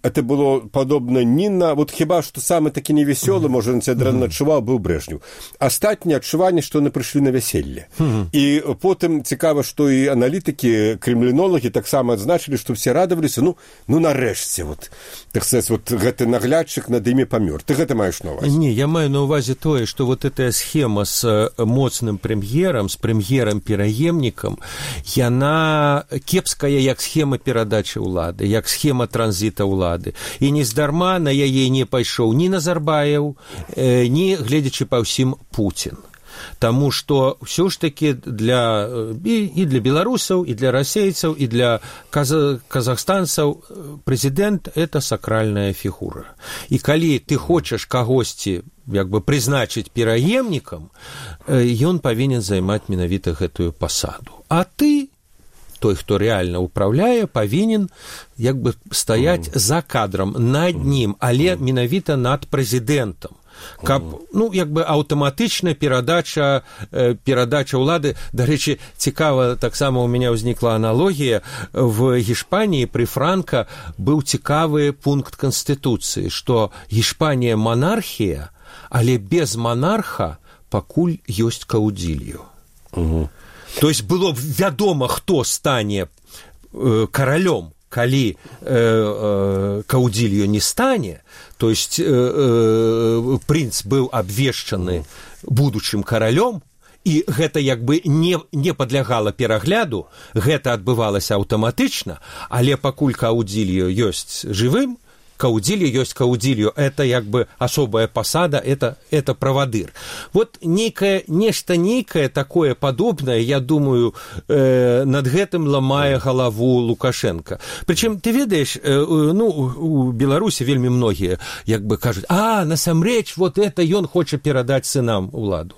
это было падобна ні на вот хіба што самы такі невесёлы, можа, на цябе дрэнна адчуваў, быў Брэжнеў. Астатняе адчуванне, што яны прыйшлі на вяселле. І потым цікава, што і аналітыкі, крэмлінолагі таксама адзначылі, што все радаваліся, ну нарэшце, вот, так сказаць, вот гэты наглядчык над імі памёр. Ты гэта маеш на ўвазе? Не, я маю на ўвазе тое, што вот этая схема с моцным прэм'ерам, с прэм'ерам-пераемнікам, яна кепская як схема перадачы ўлады, як схема транзіта ўлады. І нездарма на яе не пайшоў ні Назарбаев, ні, гледзячы па ўсім, Путін. Таму што ўсё ж такі і для беларусаў, і для расейцаў, і для казахстанцаў прэзідэнт – это сакральная фігура. І калі ты хочаш кагосьці як бы прызначыць пераемнікам, ён павінен займаць менавіта гэтую пасаду. А ты, той, хто рэальна ўпраўляе, павінен як бы стаяць за кадрам, над нім, але менавіта над прэзідэнтам. Каб, ну, як бы аўтаматычная перадача ўлады. Дарэчы, цікава, таксама у мяне ўзнікла аналогія. В Гішпаніі пры Франка быў цікавы пункт Канстытуцыі, што Гішпанія монархія, але без монарха пакуль ёсць каудзільё. То есть было вядома, хто стане каралём, калі каудзільё не стане, то есть прынц быў абвешчаны будучым каралём, і гэта як бы не падлягала перагляду, гэта адбывалася аўтаматычна, але пакуль каудзільё ёсць жывым, каудзільё ёсць каудзільё, это як бы асобая пасада, это правадыр. Вот нешта нейкае такое падобнае, я думаю, над гэтым ламае галаву Лукашенко. Прычым, ты ведаеш, ну, у Беларусі вельмі многія як бы кажуць, насамрэч, вот это ён хоча перадаць сынам уладу.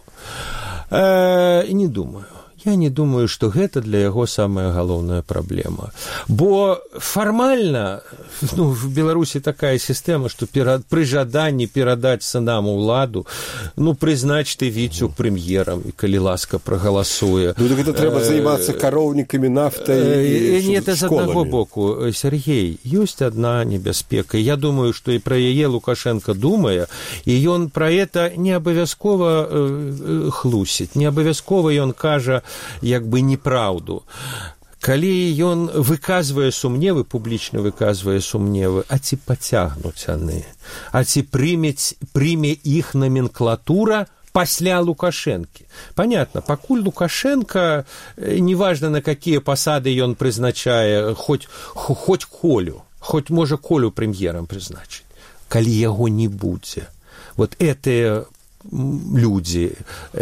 Не думаю. Я не думаю, што гэта для яго самая галоўная праблема. Бо фармальна, ну, в Беларусі такая сістэма, што пры жаданні перадаць сынам уладу, ну, прызнач ты Віцю прэм'ерам, і калі ласка прагаласуе. Ну, так гэта трэба займацца кароўнікамі, нафтай і не, это з аднаго боку. Сергей, ёсць адна небяспека. Я думаю, што і пра яе Лукашенко думае, і ён пра это не абавязкова хлусіць, не абавязкова ён кажа як бы неправду. Калі ён выказвае сумневы, публічна выказвае сумневы, а ці пацягнуць яны? А ці прыме іх номенклатура пасля Лукашэнкі? Понятно, пакуль Лукашенко, неважно на какие пасады ён прызначае, хоть Колю, хоть можа Колю прэм'ерам прызначыць. Калі яго не будзе, вот это людзі,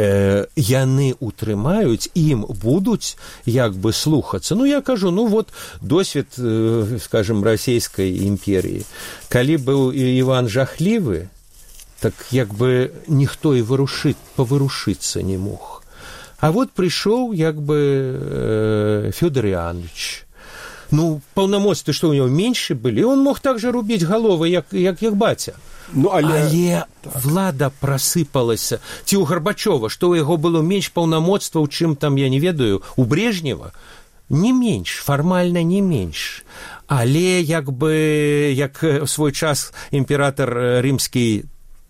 яны утрымаюць, ім будуць як бы слухацца. Ну, я кажу, ну, вот досвед, скажем, расійскай імперіі. Калі быў Іван жахлівы, так як бы ніхто і паварушыцца не мог. А вот прыйшоў як бы Фёдор Иоаннович. Ну, паўнамоцтвы, што ў него меньше былі, он мог так же рубіць галовы, як баця. Ну, але влада прасыпалася. Ці ў Гарбачова, што ў яго было менш паўнамоцтваў, чым там, я не ведаю, у Брежнева? Не менш, фармальна не менш. Але як бы, як в свой час імператор рымскі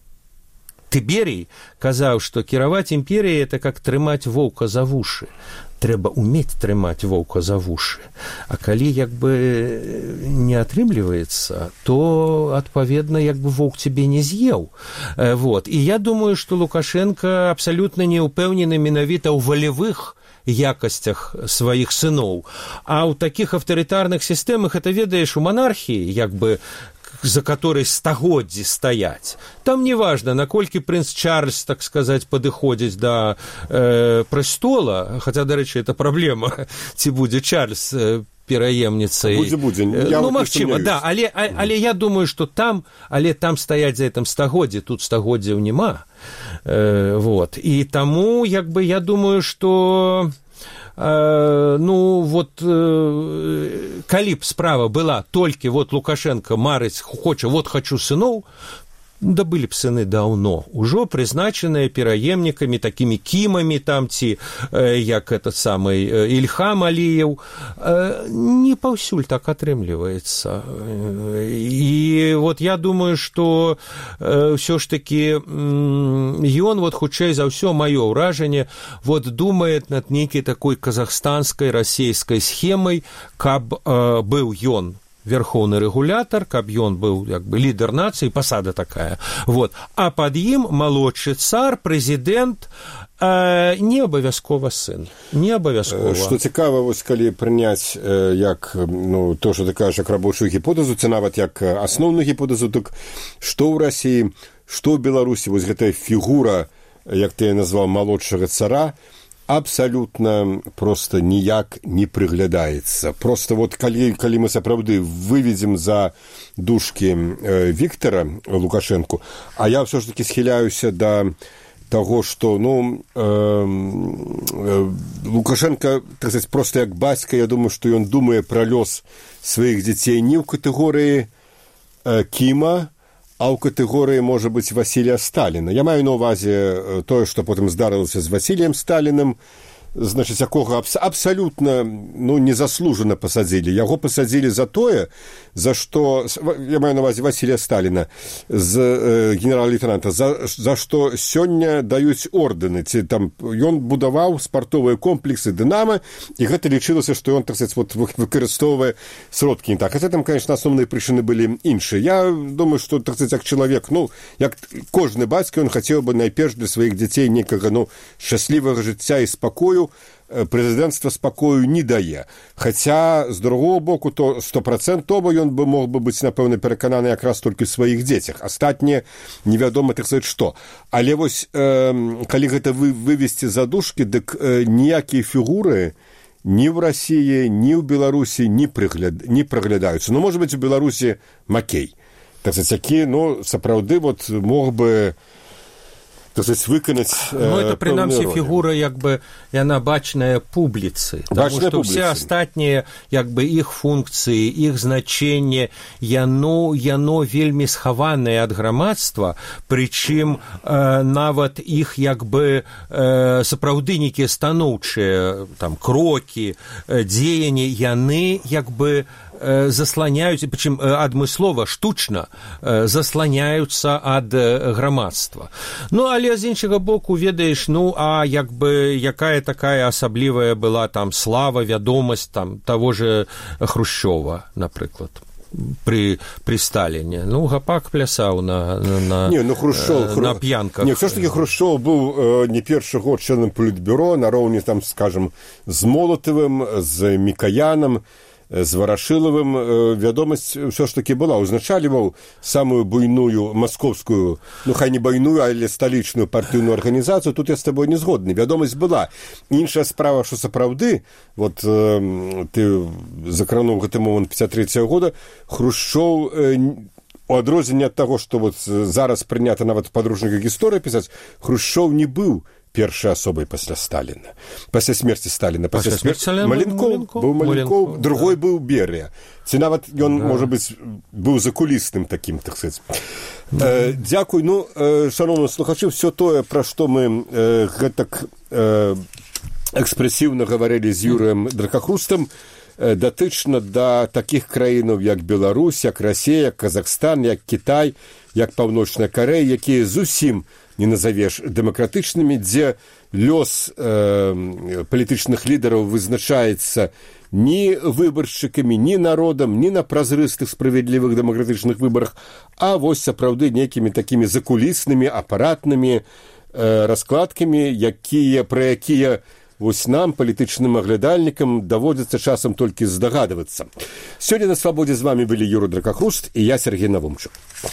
Тыберій казаў, што кіраваць імперіяй – это как трымаць воўка за вушы. Трэба умець трымаць воўка за вушы. А калі як бы не атрымліваецца, то, адпаведна, як бы воўк цябе не з'еў. Вот. І я думаю, што Лукашенко абсалютна не ўпэўнены менавіта ў валявых якасцях сваіх сыноў. А ў такіх аўтарытарных сістэмах, это ведаеш, у монархіі, як бы, за которой стагоддзі стаяць. Там не важно, наколькі прынц Чарльз, так сказать, падыходзіць да прэстола, хаця, дарэчы, это праблема, ці будзе Чарльз пераемніцай. Будзе. Ну, магчыма, да, але я думаю, што там стаяць за гэтым стагоддзі, тут стагоддзяў няма. Вот. І таму, як бы, я думаю, што ну, вот, калі б справа была толькі вот Лукашенко марыць, хоча, вот хочу сыноў, да былі б сыны даўно, ужо прызначаныя пераемнікамі, такімі кімамі там, ці як этот самы Ільхам Аліеў. Не паўсюль так атрымліваецца. І вот я думаю, што ўсё ж такі ён, вот хутчэй за ўсё, маё ўражанне, вот думае над нейкай такой казахстанскай, расейскай схемай, каб быў ён верховны рэгулятар, каб ён быў як бы лідар нацыі, пасада такая. Вот. А пад ім малодшы цар, прэзідэнт, не абавязкова сын. Не абавязкова. Што цікава, вось калі прыняць як, ну, то, што ты кажаш, як рабочую гіпотэзу, ці нават як асноўную гіпотэзу, так што ў Расіі, што ў Беларусі, вось гэтая фігура, як ты назваў, малодшага цара, абсалютна проста ніяк не прыглядаецца. Проста вот калі мы сапраўды выведзем за дужкі Віктара Лукашэнку, а я ўсё ж такі схіляюся да таго, што, ну, Лукашенко, так сказаць, проста як бацька, я думаю, што ён думае пра лёс сваіх дзяцей не ў катэгорыі Кіма, а ў катэгорыі, можа быць, Васілія Сталіна. Я маю на ўвазе тое, што потым здарылася з Васіліем Сталіным, значыць, якога абсалютна, ну, незаслужана пасадзілі. Яго пасадзілі за тое, за што, я маю на ўвазе Васілія Сталіна, з генерал-лейтенанта, за што сёння даюць ордэны. Ці там ён будаваў спартовыя комплексы «Дынама», і гэта лічылася, што ён, так сказаць, вот, выкарыстоўвае сродкі не так. Хаця там, конечно, асноўныя прычыны былі іншыя. Я думаю, што, так сказаць, як чалавек, ну, як кожны бацька, ён хацеў бы найперш для сваіх дзяцей некага, ну, шчаслівага жыцця і спакою. Прэзідэнцтва спакою не дае. Хаця, з другого боку, то 100% ён бы мог бы быць, напэўна, перакананы якраз толькі ў сваіх дзецях. Астатнія невядома, так сказаць, што. Але вось, калі гэта вывесці за дужкі, дык ніякія фігуры ні ў Расіі, ні ў Беларусі не праглядаюцца. Ну, можа быць, у Беларусі Макей. Так сказаць, які, ну, сапраўды, вот, мог бы выканаць... Ну, это, прынамсі, фігура, як бы, яна бачная публіцы. Таму што ўсе астатнія, як бы, іх функцыі, іх значэнне, яно вельмі схаванае ад грамадства, прычым нават іх, як бы, сапраўды нейкія станоўчыя, там, крокі, дзеянні, яны, як бы, засланяюць, прычым адмыслова, штучна засланяюцца ад грамадства. Ну, але з іншага боку, ведаеш, ну, а як бы якая такая асаблівая была там слава, вядомасць там таго же Хрушчова, напрыклад, при Сталіне. Ну, гапак плясаў на п'янках. Не, все ж таки Хрушчов быў не першы год членам Палітбюро, нароўні там, скажем, з Молатавым, з Мікаяном, з Варашылавым. Вядомасць ўсё ж такі была. Узначальваў самую буйную маскоўскую, ну, хай не буйную, але сталічную партыйную арганізацыю. Тут я з табой не згодны. Вядомасць была. Іншая справа, што сапраўды, вот ты закрануў гэты момант 53-го года, Хрушчов, у адрозненне ад таго, што вот зараз прынята нават падручніка гісторыі пісаць, Хрушчов не быў першай асобай пасля Сталіна. Пасля смерці Сталіна. Пасля смерці Маленкоў, другой быў Берыя. Ці нават ён, можа быць, быў закулісным такім, так сказаць. Дзякуй. Ну, шаноўныя слухачы, ўсё тое, пра што мы гэтак экспрэсіўна гаварылі з Юрыем Дракахрустам, датычна да такіх краінаў, як Беларусь, як Расія, як Казахстан, як Кітай, як Паўночная Карэя, якія зусім не назавеш дэмакратычнымі, дзе лёс палітычных лідараў вызначаецца ні выбаршчыкамі, ні народам, ні на празрыстых справядлівых дэмакратычных выбарах, а вось сапраўды нейкімі такімі закуліснымі, апаратнымі раскладкамі, пра якія вось нам, палітычным аглядальнікам, даводзіцца часам толькі здагадвацца. Сёння на свабодзе з вамі былі Юрый Дракахруст і я, Сергей Навумчук.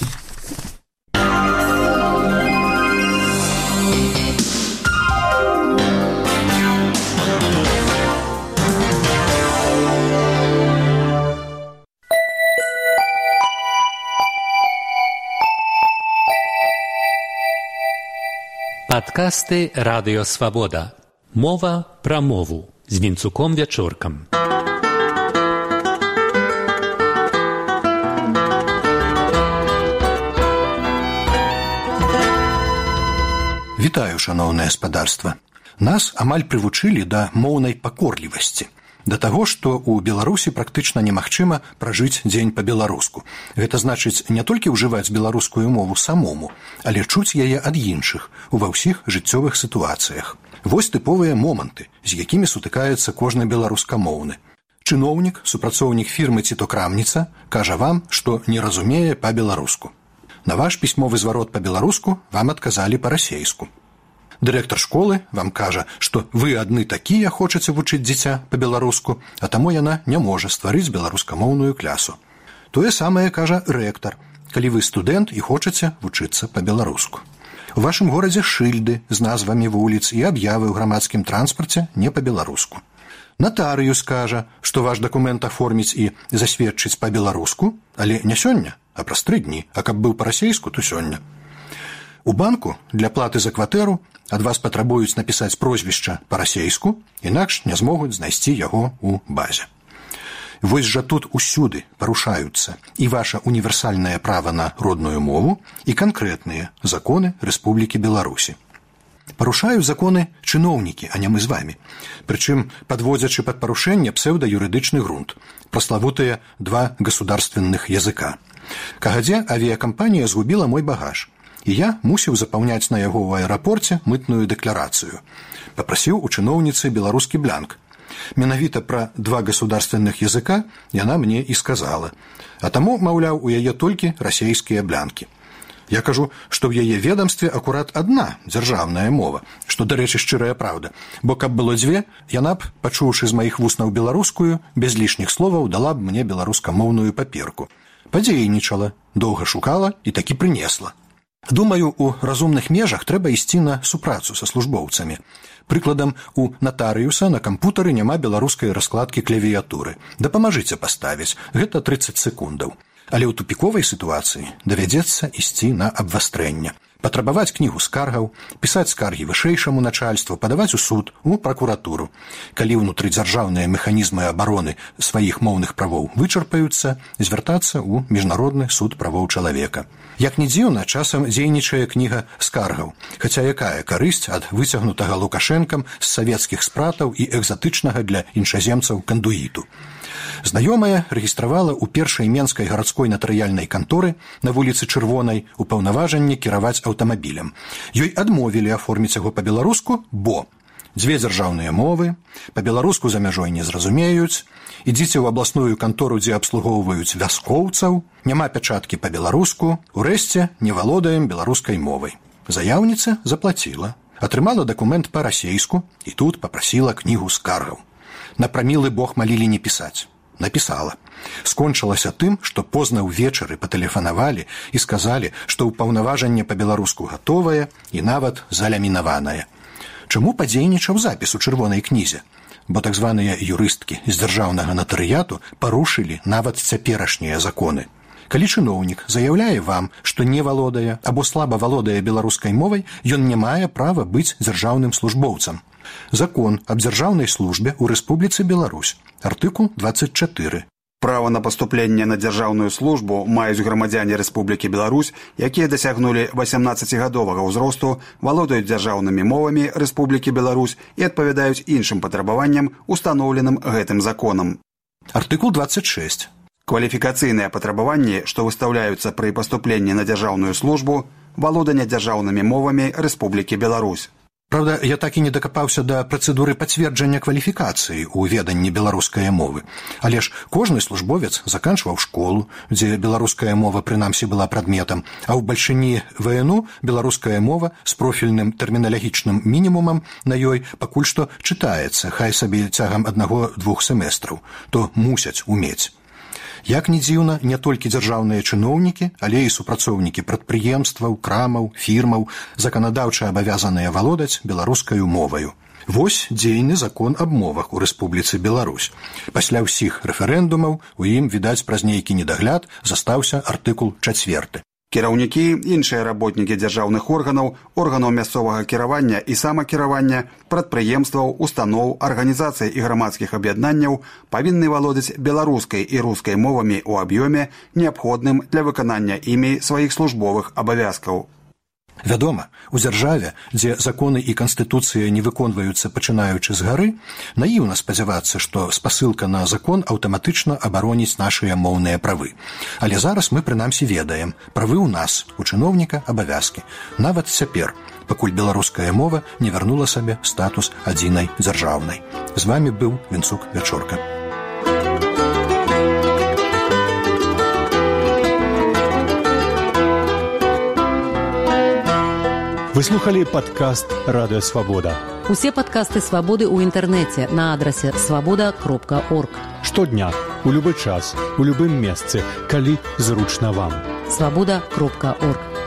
Падкасты «Радыё Свабода». Мова пра мову з Вінцуком Вячоркам. Вітаю, шаноўнае спадарства. Нас амаль прывучылі да моўнай пакорлівасці, да таго, што ў Беларусі практычна немагчыма пражыць дзень па-беларуску. Гэта значыць не толькі ўжываць беларускую мову самому, але чуць яе ад іншых ува ўсіх жыццёвых сітуацыях. Вось тыповыя моманты, з якімі сутыкаецца кожны беларускамоўны. Чыноўнік, супрацоўнік фірмы ці то крамніца кажа вам, што не разумее па-беларуску. На ваш пісьмовы зварот па-беларуску вам адказалі па-расейску. Дырэктар школы вам кажа, што вы адны такія хочаце вучыць дзіця па-беларуску, а таму яна не можа стварыць беларускамоўную клясу. Тое самае кажа рэктар, калі вы студэнт і хочаце вучыцца па-беларуску. У вашым горадзе шыльды з назвамі вуліц і аб'явы ў грамадскім транспарце не па-беларуску. Натарыюс кажа, што ваш дакумент аформіць і засведчыць па-беларуску, але не сёння, а праз 3 дні, а каб быў па-расейску, то сёння. У банку для платы за кватэру ад вас патрабуюць напісаць прозвішча па-расейску, інакш не змогуць знайсці яго ў базе. Вось жа тут усюды парушаюцца і ваша універсальнае права на родную мову і канкрэтныя законы Рэспублікі Беларусі. Парушаюць законы чыноўнікі, а не мы з вамі. Прычым падводзячы пад парушэнне псеўдаюрыдычны грунт, праславутыя 2 государственных языка. Кагадзе авіякампанія згубіла мой багаж, і я мусіў запаўняць на яго ў аэрапорце мытную дэкларацыю. Папрасіў у чыноўніцы беларускі бланк. Менавіта пра 2 государственных языка яна мне і сказала. А таму, маўляў, у яе толькі расейскія блянкі. Я кажу, што ў яе ведамстве акурат адна дзяржаўная мова, што, дарэчы, шчырая праўда, бо каб было 2, яна б, пачуўшы з маіх вуснаў беларускую, без лішніх словаў дала б мне беларускамоўную паперку. Падзейнічала, доўга шукала і такі прынесла. Думаю, у разумных межах трэба ісці на супрацу са службоўцамі. Прыкладам, у натарыюса на кампутары няма беларускай раскладкі клавіятуры. Дапамажыце паставіць, гэта 30 секундаў. Але ў тупіковай сітуацыі давядзецца ісці на абвастрэнне. Патрабаваць кнігу скаргаў, пісаць скаргі вышэйшаму начальству, падаваць у суд, у пракуратуру. Калі ўнутрыдзяржаўныя механізмы абароны сваіх моўных правоў вычарпаюцца, звяртацца ў Міжнародны суд правоў чалавека. Як не дзіўна, часам дзейнічае кніга скаргаў, хаця якая карысць ад выцягнутага Лукашэнкам з савецкіх спратаў і экзатычнага для іншаземцаў кандуіту. Знаёмая рэгістравала ў першай менскай гарадской натарыяльнай канторы на вуліцы Чырвонай упаўнаважанне кіраваць аўтамабілем. Ёй адмовілі аформіць яго па-беларуску, бо 2 дзяржаўныя мовы, па-беларуску за мяжой не зразумеюць, ідзіце ў абласную кантору, дзе абслугоўваюць вяскоўцаў, няма пячаткі па-беларуску, урэшце не валодаем беларускай мовай. Заяўніца заплаціла, атрымала дакумент па-расейску і тут папрасіла кнігу скаргаў. На прамілы бог малілі не пісаць. Напісала. Скончылася тым, што позна ўвечары патэлефанавалі і сказалі, што ўпаўнаважанне па-беларуску гатовае і нават залямінаванае. Чаму падзейнічаў запіс у чырвонай кнізе? Бо так званыя юрысткі з дзяржаўнага натарыяту парушылі нават цяперашнія законы. Калі чыноўнік заяўляе вам, што не валодае або слаба валодае беларускай мовай, ён не мае права быць дзяржаўным службоўцам. Закон аб дзяржаўнай службе ў Рэспубліцы Беларусь, артыкул 24. Право на паступленне на дзяржаўную службу маюць грамадзяне Рэспублікі Беларусь, якія дасягнулі 18гадовага ўзросту, валодаюць дзяржаўнымі мовамі Рэспублікі Беларусь і адпавядаюць іншым патрабаванням, устаноўленым гэтым законам. Артыкул 26. Кваліфікацыйныя патрабаванні, што выстаўляюцца пры паступленні на дзяржаўную службу, валоданне дзяржаўнымі мовамі Рэспублікі Беларусь. Правда, я так і не дакапаўся да працэдуры пацверджання кваліфікацыі ў веданні беларускай мовы. Але ж кожны службовец заканчваў школу, дзе беларуская мова прынамсі была прадметам, а ў бальшыні ВНУ беларуская мова з профільным тэрміналагічным мінімумам на ёй пакуль што чытаецца, хай сабе цягам 1-2 семестраў, то мусяць умець. Як не дзіўна, не толькі дзяржаўныя чыноўнікі, але і супрацоўнікі прадпрыемстваў, крамаў, фірмаў заканадаўча абавязаныя валодаць беларускаю моваю. Вось дзейны закон аб мовах у Рэспубліцы Беларусь. Пасля ўсіх рэферэндумаў у ім, відаць, праз нейкі недагляд застаўся артыкул 4. Кіраўнікі, іншыя работнікі дзяржаўных органаў, органаў мясцовага кіравання і самакіравання, прадпрыемстваў, устаноў, арганізацый і грамадскіх аб'яднанняў павінны валодаць беларускай і рускай мовамі ў аб'ёме, неабходным для выканання імі сваіх службовых абавязкаў. Вядома, у дзяржаве, дзе законы і канстытуцыя не выконваюцца пачынаючы з гары, наіўна спадзявацца, што спасылка на закон аўтаматычна абароніць нашыя моўныя правы. Але зараз мы прынамсі ведаем, правы ў нас, у чыноўніка абавязкі. Нават цяпер, пакуль беларуская мова не вярнула сабе статус адзінай дзяржаўнай. З вамі быў Вінцук Вячорка. Вы слухали падкаст «Радыё Свабода». Усе падкасты «Свабоды» ў інтэрнэце на адрасе свабода.орг. Штодня, у любы час, у любым месцы, калі зручна вам. Свабода.орг.